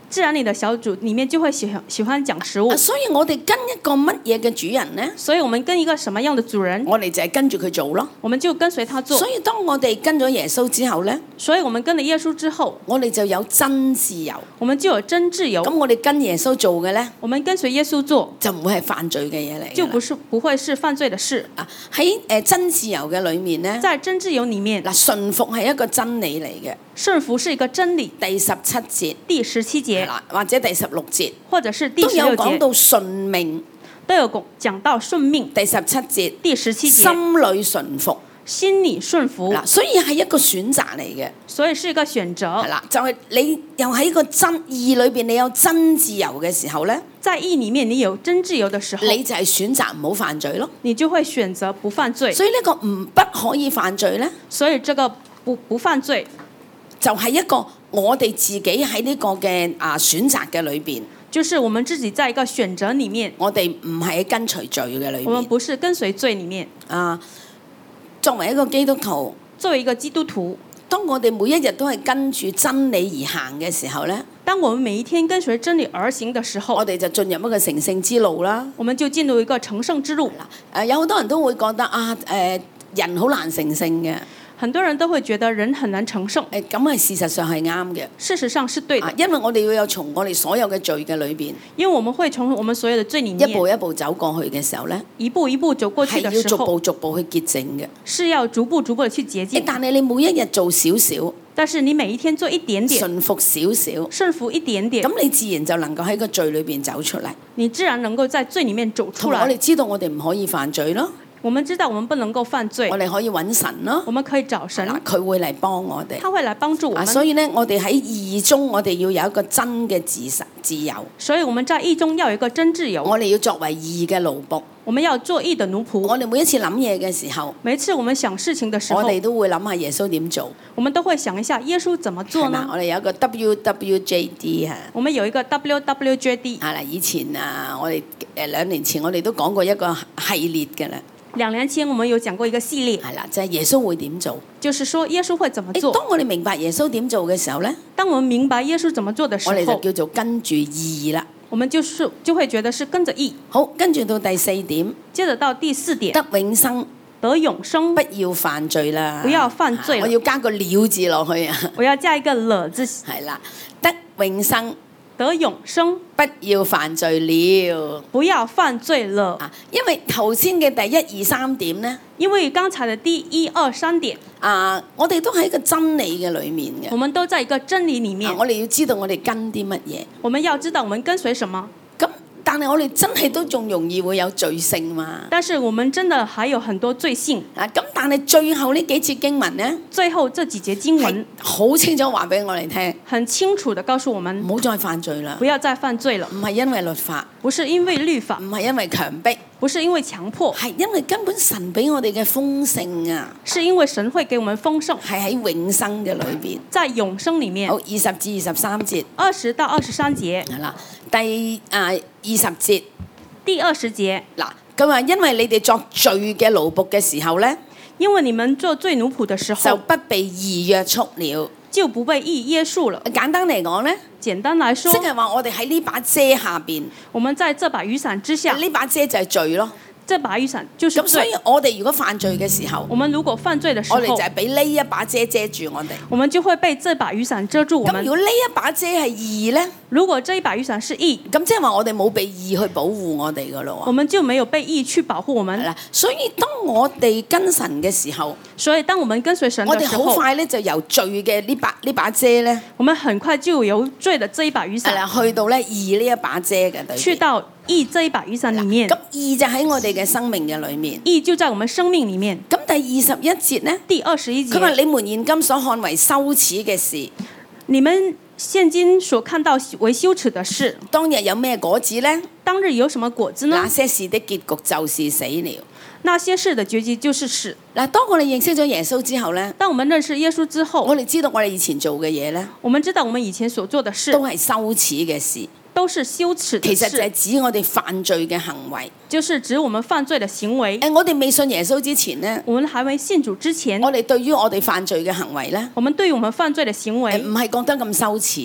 Speaker 2: 自然你的小組裡面就會喜歡喜歡講食物
Speaker 1: 啊，，所以我哋跟一個乜嘢嘅主人呢？
Speaker 2: 所以我們跟一個什麼樣的主人，
Speaker 1: 我哋就係跟住佢做咯。
Speaker 2: 我們就跟隨他做
Speaker 1: 所。以當我哋跟咗耶穌之後呢，
Speaker 2: 所以我們跟了耶穌之後，
Speaker 1: 我哋就有真自由。
Speaker 2: 我們就有真自由。
Speaker 1: 咁我哋跟耶穌做嘅呢，
Speaker 2: 我們跟隨耶穌做，
Speaker 1: 就唔會係犯罪嘅嘢嚟㗎啦。
Speaker 2: 就不是不會是犯罪的事。
Speaker 1: 啊喺誒真自由嘅裏面呢，
Speaker 2: 在真自由裡面，
Speaker 1: 嗱順服係一個真理嚟嘅。
Speaker 2: 順服是一個真理。
Speaker 1: 第十七節
Speaker 2: 第十七節，
Speaker 1: 係啦，或者第十六節
Speaker 2: 或者是第
Speaker 1: 都有
Speaker 2: 十六節，
Speaker 1: 講到順命。
Speaker 2: 都有講講到順命。
Speaker 1: 第十七節
Speaker 2: 第十七節，
Speaker 1: 心裏順服。
Speaker 2: 心裡順服，
Speaker 1: 嗱，所以係一個選擇嚟嘅。
Speaker 2: 所以是一個選擇
Speaker 1: 係。啦，就係、你又喺個真義裏邊，你有真自由嘅時候咧，
Speaker 2: 在義裡面你有真自由的時候，
Speaker 1: 你就係選擇唔好犯罪咯。
Speaker 2: 你就會選擇不犯罪。
Speaker 1: 所以呢個唔不可以犯罪咧，
Speaker 2: 所以這個不不犯罪，
Speaker 1: 就係、一個我哋自己喺呢個嘅啊選擇嘅裏邊，
Speaker 2: 就是我們自己在一個選擇裡面，
Speaker 1: 我哋唔係喺跟隨罪嘅裏
Speaker 2: 我們
Speaker 1: 邊。
Speaker 2: 不是跟隨罪裡面。
Speaker 1: 啊，作為一個基督徒，
Speaker 2: 作為一個基督徒，
Speaker 1: 當我哋每一日都係跟住真理而行嘅時候咧，
Speaker 2: 當我們每一天跟隨真理而行的時候，
Speaker 1: 我哋就進入一個成聖之路啦。
Speaker 2: 我們就進入一個成聖之路。
Speaker 1: 誒、有好多人都會覺得啊，誒、人好難成聖嘅。
Speaker 2: 很多人都會覺得人很難成聖，
Speaker 1: 誒咁係事實上係啱嘅，
Speaker 2: 事實上是對的，
Speaker 1: 啊因為我哋要有從我哋所有嘅罪嘅裏邊，
Speaker 2: 因為我們會從我們所有的罪裡
Speaker 1: 一
Speaker 2: 面
Speaker 1: 步一步走過去嘅時候咧，
Speaker 2: 一步一步走過去
Speaker 1: 係要逐
Speaker 2: 的時候，
Speaker 1: 步逐步去潔淨嘅。
Speaker 2: 是要逐步逐步的去潔淨。
Speaker 1: 但係你每一日做少少，
Speaker 2: 但是你每一天做一點點，
Speaker 1: 順服少少，
Speaker 2: 順服一點點，
Speaker 1: 咁你自然就能夠喺個罪裏邊走出嚟。
Speaker 2: 你自然能夠在罪裡面走出
Speaker 1: 同埋我哋
Speaker 2: 來。
Speaker 1: 知道我哋唔可以犯罪咯，
Speaker 2: 我們知道我們不能夠犯罪
Speaker 1: 我，哋可以揾神咯，
Speaker 2: 我們可以找神，
Speaker 1: 嗱佢會嚟幫我哋。
Speaker 2: 他會來幫助我
Speaker 1: 啊，
Speaker 2: 們。
Speaker 1: 所以咧，我哋喺義中，我哋要有一個真嘅自實自由，
Speaker 2: 所以我們在義中要有一個真自由，
Speaker 1: 我哋要作為義嘅奴僕。
Speaker 2: 我們要做義的奴僕。
Speaker 1: 我哋每一次諗嘢嘅時候，
Speaker 2: 每一次我們想事情的時候，
Speaker 1: 我哋都會諗下耶穌點做。
Speaker 2: 我們都會想一下耶穌怎麼做
Speaker 1: 係嘛？
Speaker 2: 呢？
Speaker 1: 我哋有一個 W W J D 嚇，
Speaker 2: 我們有一個 W W J D，
Speaker 1: 係啦，以前啊，我哋誒兩年前我哋都講過一個系列嘅啦，
Speaker 2: 兩年前我們有講過一個系列，
Speaker 1: 係啦，就係、耶穌會點做。
Speaker 2: 就是說耶穌會怎麼
Speaker 1: 誒，
Speaker 2: 做。
Speaker 1: 當我哋明白耶穌點做嘅時候咧，
Speaker 2: 當我們明白耶穌怎麼做的時
Speaker 1: 我哋就
Speaker 2: 候，
Speaker 1: 叫做跟住義啦。
Speaker 2: 我們就是就會覺得是跟着義。
Speaker 1: 好，跟住到第四點，
Speaker 2: 接着到第四點，
Speaker 1: 得永生，
Speaker 2: 得永生
Speaker 1: 不，要犯罪啦。
Speaker 2: 不要犯罪了
Speaker 1: 啊我要加個了字落去啊，
Speaker 2: 我要加一個了字，
Speaker 1: 係啦，得永生，
Speaker 2: 得永生，
Speaker 1: 不要犯罪了。
Speaker 2: 不要犯罪了。
Speaker 1: 啊，因為頭先嘅第一二三點咧。
Speaker 2: 因為剛才的第一二三點，
Speaker 1: 啊！我哋都喺一個真理嘅裏面嘅。
Speaker 2: 我們都在一個真理裡面
Speaker 1: 啊，我哋要知道我哋跟啲乜嘢。
Speaker 2: 我們要知道我們跟隨什麼。
Speaker 1: 咁但係我哋真係都仲容易會有罪性嘛。
Speaker 2: 但是我們真的還有很多罪性。
Speaker 1: 啊，咁但係最後呢幾節經文呢，
Speaker 2: 最後這幾節經文
Speaker 1: 係好清楚話俾我哋聽，
Speaker 2: 很清楚地告訴我們，
Speaker 1: 唔好再犯罪啦
Speaker 2: 不。要再犯罪了。
Speaker 1: 唔係因為律法，
Speaker 2: 不是因為律法，
Speaker 1: 唔係因為強迫，
Speaker 2: 不是因為強迫，
Speaker 1: 係因為根本神俾我哋嘅豐盛啊，
Speaker 2: 是因為神會給我們豐盛，
Speaker 1: 係喺永生嘅裏邊。
Speaker 2: 在永生裡面
Speaker 1: 好，。二十至二十三節
Speaker 2: 二十到二十三節，
Speaker 1: 係啦，第啊二十節
Speaker 2: 第二十節，
Speaker 1: 嗱，佢話因為你哋作罪嘅奴僕嘅時候咧。
Speaker 2: 因為你們做罪奴僕的時
Speaker 1: 就
Speaker 2: 候，
Speaker 1: 不被義約束了。
Speaker 2: 就不被義約束了。
Speaker 1: 簡單嚟講咧，
Speaker 2: 簡單來說
Speaker 1: 即，係話我哋喺呢把遮下邊，
Speaker 2: 我們在這把雨傘之下，
Speaker 1: 呢把遮就係罪咯。
Speaker 2: 這把雨傘就是
Speaker 1: 咁所以
Speaker 2: 罪。
Speaker 1: 我哋如果犯罪嘅時候，
Speaker 2: 我們如果犯罪的時候
Speaker 1: 我哋就，係俾呢一把遮遮住我哋。
Speaker 2: 我們就會被這把雨傘遮住我們
Speaker 1: 咁如。果呢一把遮係義咧，
Speaker 2: 如果這一把雨傘是義，
Speaker 1: 咁即係話我哋冇被義去保護我哋噶咯喎。
Speaker 2: 我們就沒有被義去保護我們。
Speaker 1: 係啦，所以當我哋跟神嘅時候，
Speaker 2: 所以當我們跟隨神
Speaker 1: 我哋好
Speaker 2: 的時候，
Speaker 1: 快咧就由罪嘅呢把呢把遮咧，
Speaker 2: 我們很快就由罪的這一把雨傘
Speaker 1: 係啦，去到咧義呢一把遮嘅對面。
Speaker 2: 去到義這一把雨傘裡面
Speaker 1: 咁，義就喺我哋嘅生命嘅裏面。
Speaker 2: 義就在我們生命裡面。
Speaker 1: 咁第二十一節咧。
Speaker 2: 第二十一
Speaker 1: 佢話：
Speaker 2: 節，
Speaker 1: 你們現今所看為羞恥嘅事，
Speaker 2: 你們現今所看到為羞恥的事，
Speaker 1: 當日有咩果子呢？
Speaker 2: 當日有什麼果子
Speaker 1: 那
Speaker 2: 呢？
Speaker 1: 些事的結局就是死了。
Speaker 2: 那些事的結局就是死。
Speaker 1: 嗱，當我哋認識咗耶穌之後呢，
Speaker 2: 當我們認識耶穌之後，
Speaker 1: 我哋知道我哋以前做嘅嘢呢，
Speaker 2: 我們知道我們以前所做的事
Speaker 1: 都係羞恥嘅事。
Speaker 2: 都是羞恥的
Speaker 1: 其實就係
Speaker 2: 事，
Speaker 1: 指我哋犯罪嘅行為。
Speaker 2: 就是指我們犯罪的行為。
Speaker 1: 誒，我哋未信耶穌之前呢，
Speaker 2: 我們還沒信主之前，
Speaker 1: 我哋對於我哋犯罪嘅行為呢，
Speaker 2: 我們對於我們犯罪的行
Speaker 1: 誒
Speaker 2: 為
Speaker 1: 唔係覺得咁羞恥嘅。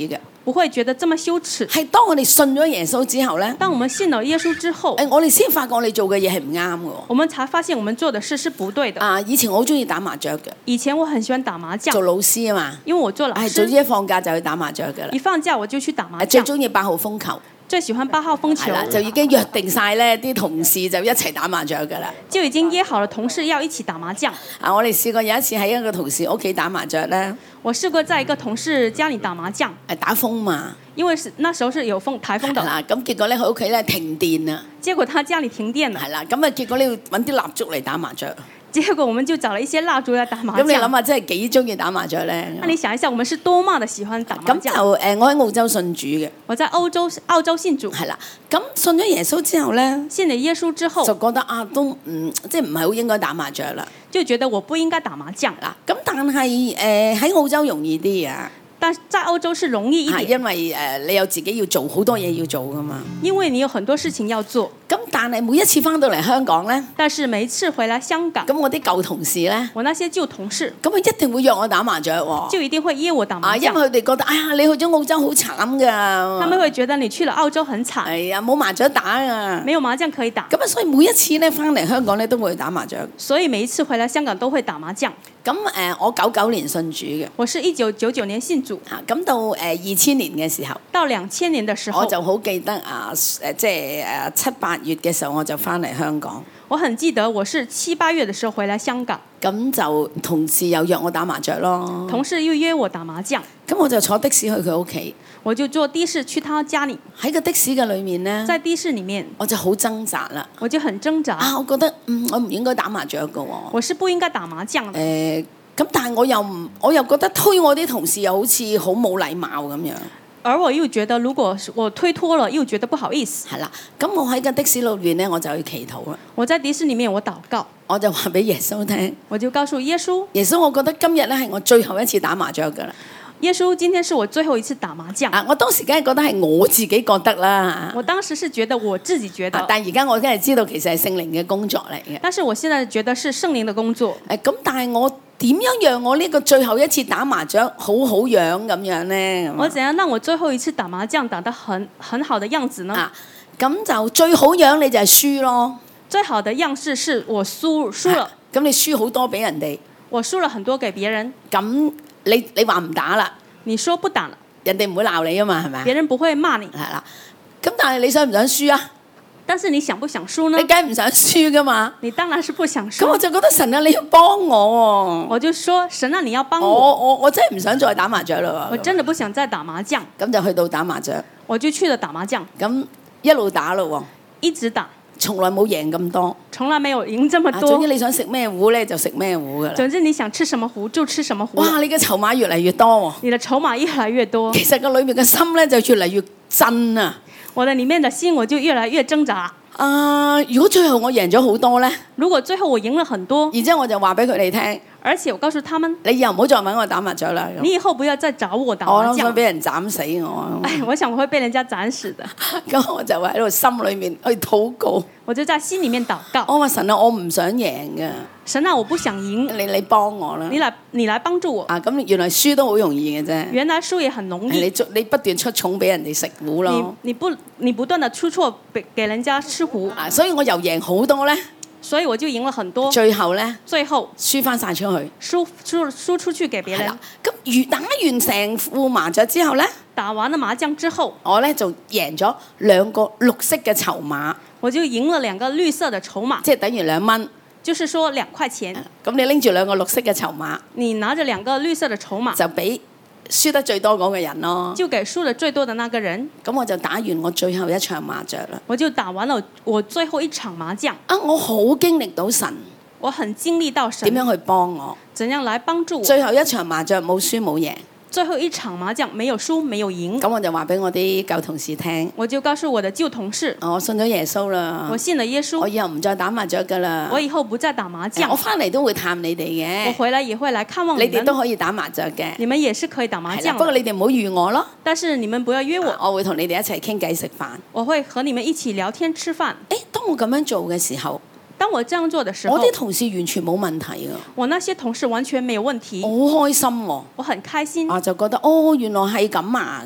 Speaker 2: 不會覺得這麼羞恥。
Speaker 1: 係當我哋信咗耶穌之後咧，
Speaker 2: 當我們信了耶穌之後，
Speaker 1: 誒我哋先發覺我哋做嘅嘢係唔啱嘅。
Speaker 2: 我們才發現我們做的事是不對的。
Speaker 1: 啊，以前我好中意打麻雀嘅，
Speaker 2: 以前我很喜歡打麻將
Speaker 1: 做，老師啊嘛，
Speaker 2: 因為我做老
Speaker 1: 係總之
Speaker 2: 師，
Speaker 1: 一放假就去打麻雀嘅啦
Speaker 2: 一。放假我就去打麻
Speaker 1: 誒最
Speaker 2: 將，
Speaker 1: 中意八號風球，
Speaker 2: 最喜歡八號風球
Speaker 1: 係，啦，就已經約定晒咧，啲同事就一齊打麻雀嘅啦。
Speaker 2: 就已經約好了同事要一起打麻將。
Speaker 1: 啊，我哋試過有一次喺一個同事屋企打麻雀咧，
Speaker 2: 我試過在一個同事家裡打麻將，
Speaker 1: 誒打風嘛，
Speaker 2: 因為是那時候是有風颱風的，
Speaker 1: 係啦，咁結果咧佢屋企咧停電啊，
Speaker 2: 結果他家裡停電了，
Speaker 1: 係啦，咁啊結果你要揾啲蠟燭嚟打麻雀，
Speaker 2: 結果我們就找了一些蠟燭來打麻將。
Speaker 1: 咁你諗下真係幾中意打麻雀咧？
Speaker 2: 那你想一下，我們是多麼的喜歡打麻
Speaker 1: 咁就
Speaker 2: 將。
Speaker 1: 誒，我喺澳洲信主嘅，
Speaker 2: 我在歐洲澳洲信主，
Speaker 1: 係啦，咁信咗耶穌之後咧，
Speaker 2: 信了耶穌之後
Speaker 1: 就，覺得啊都唔即係唔係好應該打麻雀啦。
Speaker 2: 就覺得我不應該打麻將。
Speaker 1: 嗱，咁但係誒喺澳洲容易啲啊，
Speaker 2: 但在歐洲是容易一點，
Speaker 1: 係因為誒、呃、你有自己要做好多嘢要做噶嘛。
Speaker 2: 因為你有很多事情要做。
Speaker 1: 咁但係每一次翻到嚟香港咧，
Speaker 2: 但是每一次回來香港，
Speaker 1: 咁我啲舊同事咧，
Speaker 2: 我那些舊同事
Speaker 1: 咁佢一定會約我打麻雀喎。
Speaker 2: 就一定會約我打
Speaker 1: 啊，
Speaker 2: 麻將。
Speaker 1: 因為佢哋覺得，哎呀，你去咗澳洲好慘㗎。
Speaker 2: 他們會覺得你去了澳洲很慘，
Speaker 1: 係啊，冇麻雀打啊。
Speaker 2: 沒有麻將可以打，
Speaker 1: 咁啊，所以每一次咧翻嚟香港咧都會打麻雀。
Speaker 2: 所以每一次回來香港都會打麻將。
Speaker 1: 咁誒、呃，我九九年信主嘅，
Speaker 2: 我是一九九九年信主，
Speaker 1: 嚇咁到誒二千年嘅時候，
Speaker 2: 到兩千年的時候，
Speaker 1: 我就好記得啊誒，即係誒七八月嘅時候我就翻嚟香港。
Speaker 2: 我很記得我是七八月的時候回來香港，
Speaker 1: 咁就同事又約我打麻雀咯。
Speaker 2: 同事又約我打麻將，
Speaker 1: 咁我就坐的士去佢屋企，
Speaker 2: 我就坐的士去他家裡，
Speaker 1: 喺個的士嘅裏面咧，
Speaker 2: 在的士裡面
Speaker 1: 我就好掙扎啦。
Speaker 2: 我就很掙扎，
Speaker 1: 啊，我覺得嗯，我唔應該打麻雀嘅喎。
Speaker 2: 我是不應該打麻將的。
Speaker 1: 誒，咁但係我又唔，我又覺得推我啲同事又好似好冇禮貌咁樣。
Speaker 2: 而我又覺得，如果我推脫了，又覺得不好意思。
Speaker 1: 係啦，咁我喺個的士裏邊咧，我就去祈禱啦。
Speaker 2: 我在的士裡面，我禱告，
Speaker 1: 我就話俾耶穌聽，
Speaker 2: 我就告訴耶穌，
Speaker 1: 耶穌，我覺得今日咧係我最後一次打麻雀㗎啦。
Speaker 2: 耶穌，今天是我最後一次打麻將。
Speaker 1: 啊，我當時梗係覺得係我自己覺得啦。
Speaker 2: 我當時是覺得我自己覺得，
Speaker 1: 啊但係而家我梗係知道其實係聖靈嘅工作嚟嘅。
Speaker 2: 但是我現在覺得是聖靈的工作。
Speaker 1: 誒，咁但係我點樣讓我呢個最後一次打麻雀好好樣咁樣咧？
Speaker 2: 我怎樣讓我最後一次打麻將打得很很好的樣子呢？
Speaker 1: 啊，咁就最好樣你就係輸咯。
Speaker 2: 最好的樣式是我輸輸了，
Speaker 1: 咁你輸好多俾人哋，
Speaker 2: 我輸了很多給別人。
Speaker 1: 咁你你話唔打啦，
Speaker 2: 你說不打了，
Speaker 1: 人哋唔會鬧你啊嘛，係咪？
Speaker 2: 別人不會罵你。
Speaker 1: 係啦，咁但係你想唔想輸啊？
Speaker 2: 但是你想不想輸呢
Speaker 1: 你？梗係唔想輸噶嘛。
Speaker 2: 你當然是不想
Speaker 1: 咁我
Speaker 2: 輸。
Speaker 1: 就覺得神啊，你要幫我
Speaker 2: 我就說神啊，你要幫
Speaker 1: 喎。我
Speaker 2: 我，
Speaker 1: 我我真係唔想再打麻雀啦喎。
Speaker 2: 我真的不想再打麻將，
Speaker 1: 咁就去到打麻雀，
Speaker 2: 我就去了打麻將，
Speaker 1: 咁一路打咯喎，
Speaker 2: 一直打，
Speaker 1: 從來冇贏咁多。
Speaker 2: 從來沒有贏這麼
Speaker 1: 啊，
Speaker 2: 多
Speaker 1: 總之。你想食咩糊咧，就食咩糊噶啦。
Speaker 2: 總之你想吃什麼糊就吃什麼糊，
Speaker 1: 哇！你嘅籌碼越嚟越多喎，
Speaker 2: 你的籌碼越來越多，
Speaker 1: 其實個裏面嘅心咧就越嚟越真啊！
Speaker 2: 我的裡面的心我就越來越掙扎。
Speaker 1: 啊！如果最後我贏咗好多咧，
Speaker 2: 如果最後我贏了很多，
Speaker 1: 然之後我就話俾佢哋聽，
Speaker 2: 而且我告訴他們，
Speaker 1: 你以後唔好再揾我打麻雀啦。咁
Speaker 2: 你以後不要再找我打
Speaker 1: 我諗想
Speaker 2: 麻將。
Speaker 1: 俾人斬死我，
Speaker 2: 哎，我想我會被人家斬死的。
Speaker 1: 咁我就喺度心裏面去禱告。
Speaker 2: 我就在心裡面禱告，
Speaker 1: 我話神啊，我唔想贏噶，
Speaker 2: 神啊，我不想贏，
Speaker 1: 你你幫我啦。
Speaker 2: 你來你來幫助我。
Speaker 1: 啊，咁原來輸都好容易嘅啫。
Speaker 2: 原來輸也很容易，
Speaker 1: 你你不斷出重俾人哋食糊
Speaker 2: 你
Speaker 1: 咯。
Speaker 2: 你不你不斷的出錯給給人家吃糊，
Speaker 1: 啊，所以我又贏好多咧，
Speaker 2: 所以我就贏了很多，
Speaker 1: 最後咧
Speaker 2: 最後
Speaker 1: 輸翻晒出去。
Speaker 2: 輸輸輸出去給別人
Speaker 1: 係啦。，咁如打完成副麻雀之後咧，
Speaker 2: 打完了麻將之後，
Speaker 1: 我咧就贏咗兩個綠色嘅籌碼，
Speaker 2: 我就贏了兩個綠色的籌碼，
Speaker 1: 即係等於兩蚊。
Speaker 2: 就是說兩塊錢，
Speaker 1: 咁你拎住兩個綠色嘅籌碼，
Speaker 2: 你拿着兩個綠色的籌碼，
Speaker 1: 就俾輸得最多嗰個人咯。
Speaker 2: 就給輸得最多的那個人。
Speaker 1: 咁我就打完我最後一場麻雀啦。
Speaker 2: 我就打完了我最後一場麻將，
Speaker 1: 啊，我好經歷到神
Speaker 2: 我很經歷到神
Speaker 1: 點樣去幫我。
Speaker 2: 怎樣來幫助我。
Speaker 1: 最後一場麻雀冇輸冇贏，
Speaker 2: 最後一場麻將沒有輸沒有贏，
Speaker 1: 咁我就話俾我啲舊同事聽，
Speaker 2: 我就告訴我的舊同事，
Speaker 1: 我信咗耶穌啦
Speaker 2: 我，信了耶穌，
Speaker 1: 我以後唔再打麻雀噶啦。
Speaker 2: 我以後不再打麻將
Speaker 1: 我，翻嚟都會探你哋
Speaker 2: 我
Speaker 1: 嘅，
Speaker 2: 回來也會來看望
Speaker 1: 你哋
Speaker 2: 你們，
Speaker 1: 都可以打麻雀嘅。
Speaker 2: 你們也是可以打麻
Speaker 1: 係啦，
Speaker 2: 將的，
Speaker 1: 不過你哋唔好預我咯，
Speaker 2: 但是你們不要約我，
Speaker 1: 我會同你哋一齊傾偈食飯。
Speaker 2: 我會和你們一起聊天吃飯。
Speaker 1: 誒，當我咁樣做嘅時候，
Speaker 2: 當我這樣做的時候
Speaker 1: 我，啲同事完全冇問題噶，
Speaker 2: 我那些同事完全沒有問題，
Speaker 1: 我好開心喎。
Speaker 2: 我很開心，
Speaker 1: 我就覺得哦，原來係咁啊咁啊。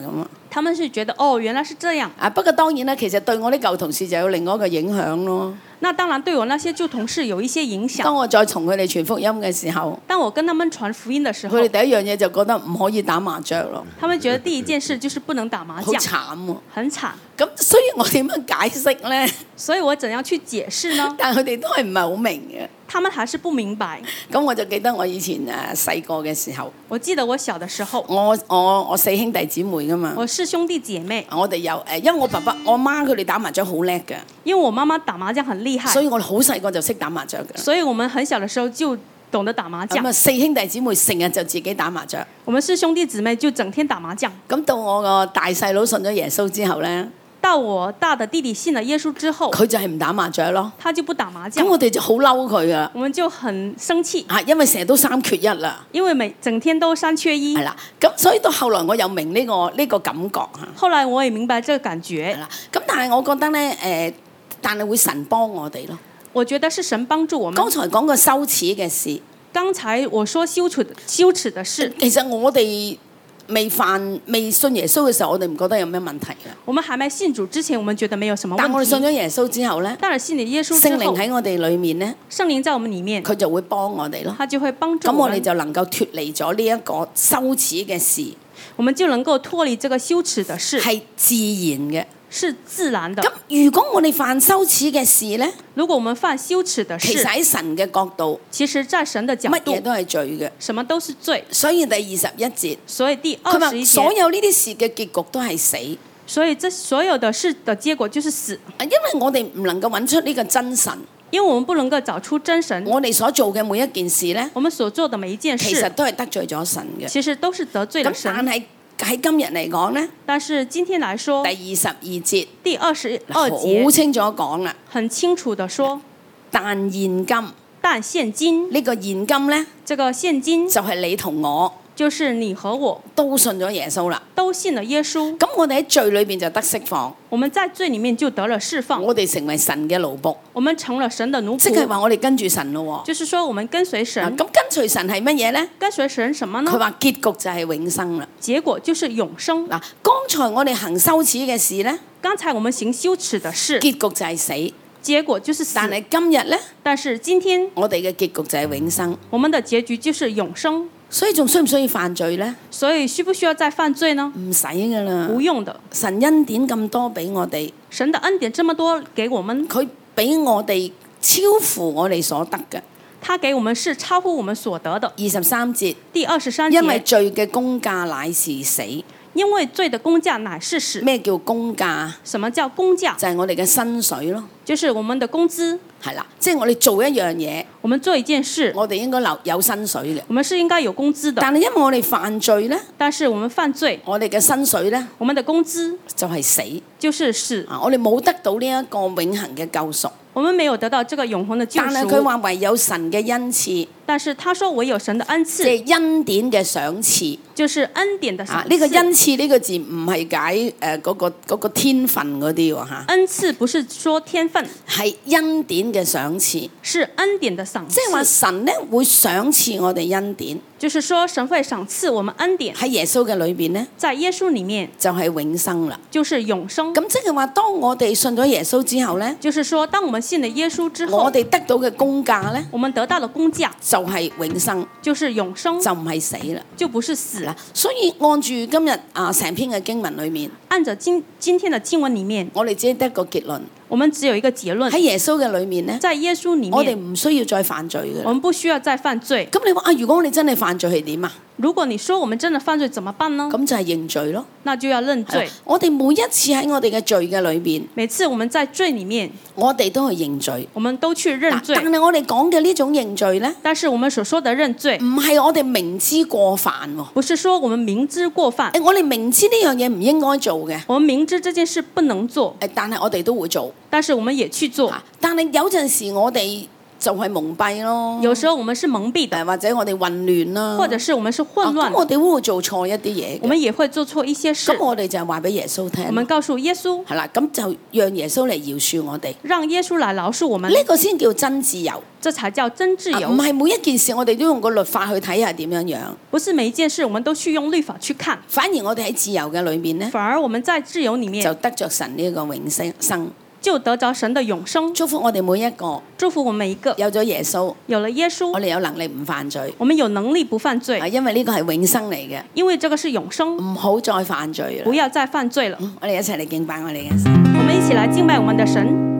Speaker 2: 他們是覺得哦，原來是這樣。
Speaker 1: 啊，不過當然啦，其實對我啲舊同事就有另外一個影響咯。
Speaker 2: 那當然對我那些舊同事有一些影響。
Speaker 1: 當我再從佢哋傳福音嘅時候，
Speaker 2: 當我跟他們傳福音的時候，
Speaker 1: 佢哋第一樣嘢就覺得唔可以打麻雀咯。
Speaker 2: 他們覺得第一件事就是不能打麻
Speaker 1: 好
Speaker 2: 將，
Speaker 1: 慘喎！
Speaker 2: 很慘。
Speaker 1: 咁所以我點樣解釋呢？
Speaker 2: 所以我怎樣去解釋呢？
Speaker 1: 但係佢哋都係唔係好明嘅。
Speaker 2: 他們還是不明白。
Speaker 1: 咁我就記得我以前誒細個嘅時候，
Speaker 2: 我記得我小的時候，
Speaker 1: 我我我四兄弟姊妹噶嘛，
Speaker 2: 我是兄弟姐妹，
Speaker 1: 我哋有誒，因為我爸爸我媽佢哋打麻雀好叻嘅，
Speaker 2: 因為我媽媽打麻將很厲害，
Speaker 1: 所以我哋好細個就識打麻雀嘅。
Speaker 2: 所以我們很小的時候就懂得打麻將。
Speaker 1: 咁啊，四兄弟姊妹成日就自己打麻雀。
Speaker 2: 我們是兄弟姊妹，就整天打麻將。
Speaker 1: 咁到我個大細佬信咗耶穌之後咧，
Speaker 2: 到我大的弟弟信了耶穌之後，
Speaker 1: 佢就係唔打麻雀咯。
Speaker 2: 他就不打麻將。
Speaker 1: 咁我哋就好嬲佢噶，
Speaker 2: 我們就很生氣，
Speaker 1: 啊，因為成日都三缺一啦。
Speaker 2: 因為每整天都三缺一。
Speaker 1: 係啦，咁所以到後來我又明呢、個呢、個感覺嚇。
Speaker 2: 後來我也明白這個感覺。
Speaker 1: 係啦，咁但係我覺得咧誒、呃，但係會神幫我哋咯。
Speaker 2: 我覺得是神幫助我們。
Speaker 1: 剛才講個羞恥嘅事，
Speaker 2: 剛才我說羞恥羞恥的事，
Speaker 1: 其實我哋未犯未信耶穌嘅時候，我哋唔覺得有咩問題嘅。
Speaker 2: 我們還沒信主之前，我們覺得沒有什麼問題。
Speaker 1: 但我哋信咗耶穌之後咧，
Speaker 2: 當然信了耶穌之
Speaker 1: 聖靈
Speaker 2: 後，
Speaker 1: 喺我哋裏面咧，
Speaker 2: 聖靈在我們裡面，
Speaker 1: 佢就會幫我哋咯。
Speaker 2: 他就會幫助
Speaker 1: 咁
Speaker 2: 我們，
Speaker 1: 我哋就能夠脱離咗呢一個羞恥嘅事，
Speaker 2: 我們就能夠脫離這個羞恥的事，
Speaker 1: 係自然嘅。
Speaker 2: 是自然的。
Speaker 1: 咁如果我哋犯羞恥嘅事咧，
Speaker 2: 如果我們犯羞恥的事，
Speaker 1: 其實喺神嘅角度，
Speaker 2: 其實在神的角度，
Speaker 1: 乜嘢都係罪嘅。
Speaker 2: 什麼都是罪。
Speaker 1: 所以第二十一節，
Speaker 2: 所以第
Speaker 1: 佢話
Speaker 2: 二十一節，
Speaker 1: 所有呢啲事嘅結局都係死，因
Speaker 2: 所以這所有的事的結果就是死。
Speaker 1: 為我哋唔能夠揾出呢個真神，
Speaker 2: 因為我們不能夠找出真神，
Speaker 1: 我哋所做嘅每一件事咧，
Speaker 2: 我們所做的每一件
Speaker 1: 其實
Speaker 2: 事，
Speaker 1: 都係得罪咗神嘅。
Speaker 2: 其實都是得罪了
Speaker 1: 咁但
Speaker 2: 神。
Speaker 1: 係喺今日嚟講咧，
Speaker 2: 但是今天來說，
Speaker 1: 第二十二節
Speaker 2: 第二十二
Speaker 1: 好
Speaker 2: 節
Speaker 1: 清楚講啦，
Speaker 2: 很清楚的說，
Speaker 1: 但現今
Speaker 2: 但現今
Speaker 1: 呢個現今咧，
Speaker 2: 這個現今
Speaker 1: 就係你同我
Speaker 2: 就是你和我
Speaker 1: 都信咗耶穌啦。
Speaker 2: 都信了耶穌，
Speaker 1: 咁我哋喺罪裏邊就得釋放，
Speaker 2: 我們在罪裡面就得了釋放，
Speaker 1: 我哋成為神嘅奴僕，
Speaker 2: 我們成了神的奴
Speaker 1: 即係
Speaker 2: 僕。
Speaker 1: 話我哋跟住神咯。
Speaker 2: 就是說，我們跟隨神，
Speaker 1: 咁跟隨神係乜嘢咧？
Speaker 2: 跟隨神什麼呢？
Speaker 1: 佢話結局就係永生啦。
Speaker 2: 結果就是永生。
Speaker 1: 嗱，剛才我哋行羞恥嘅事咧，
Speaker 2: 剛才我們行羞恥的事，
Speaker 1: 結局就係死。
Speaker 2: 結果就是死。
Speaker 1: 但係今日咧，
Speaker 2: 但是今天
Speaker 1: 我哋嘅結局就係永生。
Speaker 2: 我們的結局就是永生。
Speaker 1: 所以仲需唔需要犯罪咧？
Speaker 2: 所以需不需要再犯罪呢？
Speaker 1: 唔使噶啦，
Speaker 2: 不用的。
Speaker 1: 神恩典咁多俾我哋，
Speaker 2: 神的恩典這麼多給我們，
Speaker 1: 佢俾我哋超乎我哋所得嘅。
Speaker 2: 他給我們是超乎我們所得的。
Speaker 1: 二十三節，
Speaker 2: 第二十三節，
Speaker 1: 因為罪嘅工價乃是死。
Speaker 2: 因為罪的工價乃是死。
Speaker 1: 咩叫工價？
Speaker 2: 什麼叫工價？
Speaker 1: 就係我哋嘅薪水咯。
Speaker 2: 就是我們的工資。
Speaker 1: 係啦，即係我哋做一樣嘢，
Speaker 2: 我們做一件事，
Speaker 1: 我哋應該留有薪水嘅。
Speaker 2: 我們是應該有工資的。
Speaker 1: 但係因為我哋犯罪咧，
Speaker 2: 但是我們犯罪，
Speaker 1: 我哋嘅薪水咧，
Speaker 2: 我們的工資
Speaker 1: 就係死。
Speaker 2: 就是死。
Speaker 1: 啊，我哋冇得到呢一個永恆嘅救贖。
Speaker 2: 我們沒有得到這個永恆的救贖。
Speaker 1: 但係佢話唯有神嘅恩賜，
Speaker 2: 但是他說唯有神的恩賜，
Speaker 1: 即係恩典嘅賞賜。
Speaker 2: 就是恩典的賞賜。
Speaker 1: 啊，呢個恩賜呢個字唔係解誒嗰個嗰個天分嗰啲喎嚇。
Speaker 2: 恩賜不是說天分，
Speaker 1: 係恩典嘅賞賜，
Speaker 2: 是恩典的賞賜。
Speaker 1: 即係話神咧會賞賜我哋恩典，
Speaker 2: 就是說神會賞賜我們恩典。
Speaker 1: 喺耶穌嘅裏邊咧，
Speaker 2: 在耶穌裡面
Speaker 1: 就係永生啦。
Speaker 2: 就是永生。
Speaker 1: 咁即係話，當我哋信咗耶穌之後咧，
Speaker 2: 就是說，當我們信了耶穌之後，
Speaker 1: 我哋得到嘅工價咧，
Speaker 2: 我們得到的工價
Speaker 1: 就係永生，
Speaker 2: 就是永生，
Speaker 1: 就唔係死啦，
Speaker 2: 就不是死啦。
Speaker 1: 所以按住今日啊成篇嘅經文裏面，
Speaker 2: 按着今今天的經文裡面，
Speaker 1: 我哋只係得一個結論。
Speaker 2: 我們只有一個結論，
Speaker 1: 喺耶穌嘅裏面咧，
Speaker 2: 在耶穌裡面，
Speaker 1: 我哋唔需要再犯罪嘅。
Speaker 2: 我們不需要再犯罪。
Speaker 1: 咁你話啊，如果我哋真係犯罪係點啊？
Speaker 2: 如果你說我們真的犯罪怎麼辦呢？
Speaker 1: 咁就係認罪咯。
Speaker 2: 那就要認罪。
Speaker 1: 我哋每一次喺我哋嘅罪嘅裏邊，
Speaker 2: 每次我們在罪裡面，
Speaker 1: 我哋都去認罪。
Speaker 2: 我們都去認罪。
Speaker 1: 但係我哋講嘅呢種認罪咧，
Speaker 2: 但是我們所說的認罪，
Speaker 1: 唔係我哋明知過犯喎。
Speaker 2: 不是說我們明知過犯。
Speaker 1: 誒，我哋明知呢樣嘢唔應該做嘅，
Speaker 2: 我們明知這件事不能做，
Speaker 1: 誒，但係我哋都會做。
Speaker 2: 但是我們也去做。
Speaker 1: 但係有陣時我哋就係蒙蔽咯。
Speaker 2: 有時候我們是蒙蔽的，
Speaker 1: 誒或者我哋混亂啦，
Speaker 2: 或者是我們是混亂
Speaker 1: 啊咁我哋都會做錯一啲嘢嘅。
Speaker 2: 我們也會做錯一些事
Speaker 1: 咁。我哋就係話俾耶穌聽。
Speaker 2: 我們告訴耶穌，
Speaker 1: 係啦，咁就讓耶穌嚟饒恕我哋。
Speaker 2: 讓耶穌來饒恕我們，
Speaker 1: 呢個先叫真自由。
Speaker 2: 這才叫真自由。
Speaker 1: 唔係每一件事我哋都用個律法去睇下點樣樣。
Speaker 2: 不是每一件事我們都去用律法去看，
Speaker 1: 反而我哋喺自由嘅裏面呢，
Speaker 2: 反而我們在自由裡面
Speaker 1: 就得着神呢個永生生。
Speaker 2: 就得着神的永生。
Speaker 1: 祝福我哋每一個，
Speaker 2: 祝福我們每一個。
Speaker 1: 有咗耶穌，
Speaker 2: 有了耶穌，
Speaker 1: 我哋有能力唔犯罪。
Speaker 2: 我們有能力不犯罪，
Speaker 1: 因為呢個係永生嚟嘅。
Speaker 2: 因為這個是永生，
Speaker 1: 唔好再犯罪啦。
Speaker 2: 不要再犯罪了。
Speaker 1: 我哋一齊嚟敬拜我哋嘅神。
Speaker 2: 我們一起來敬拜我們的神。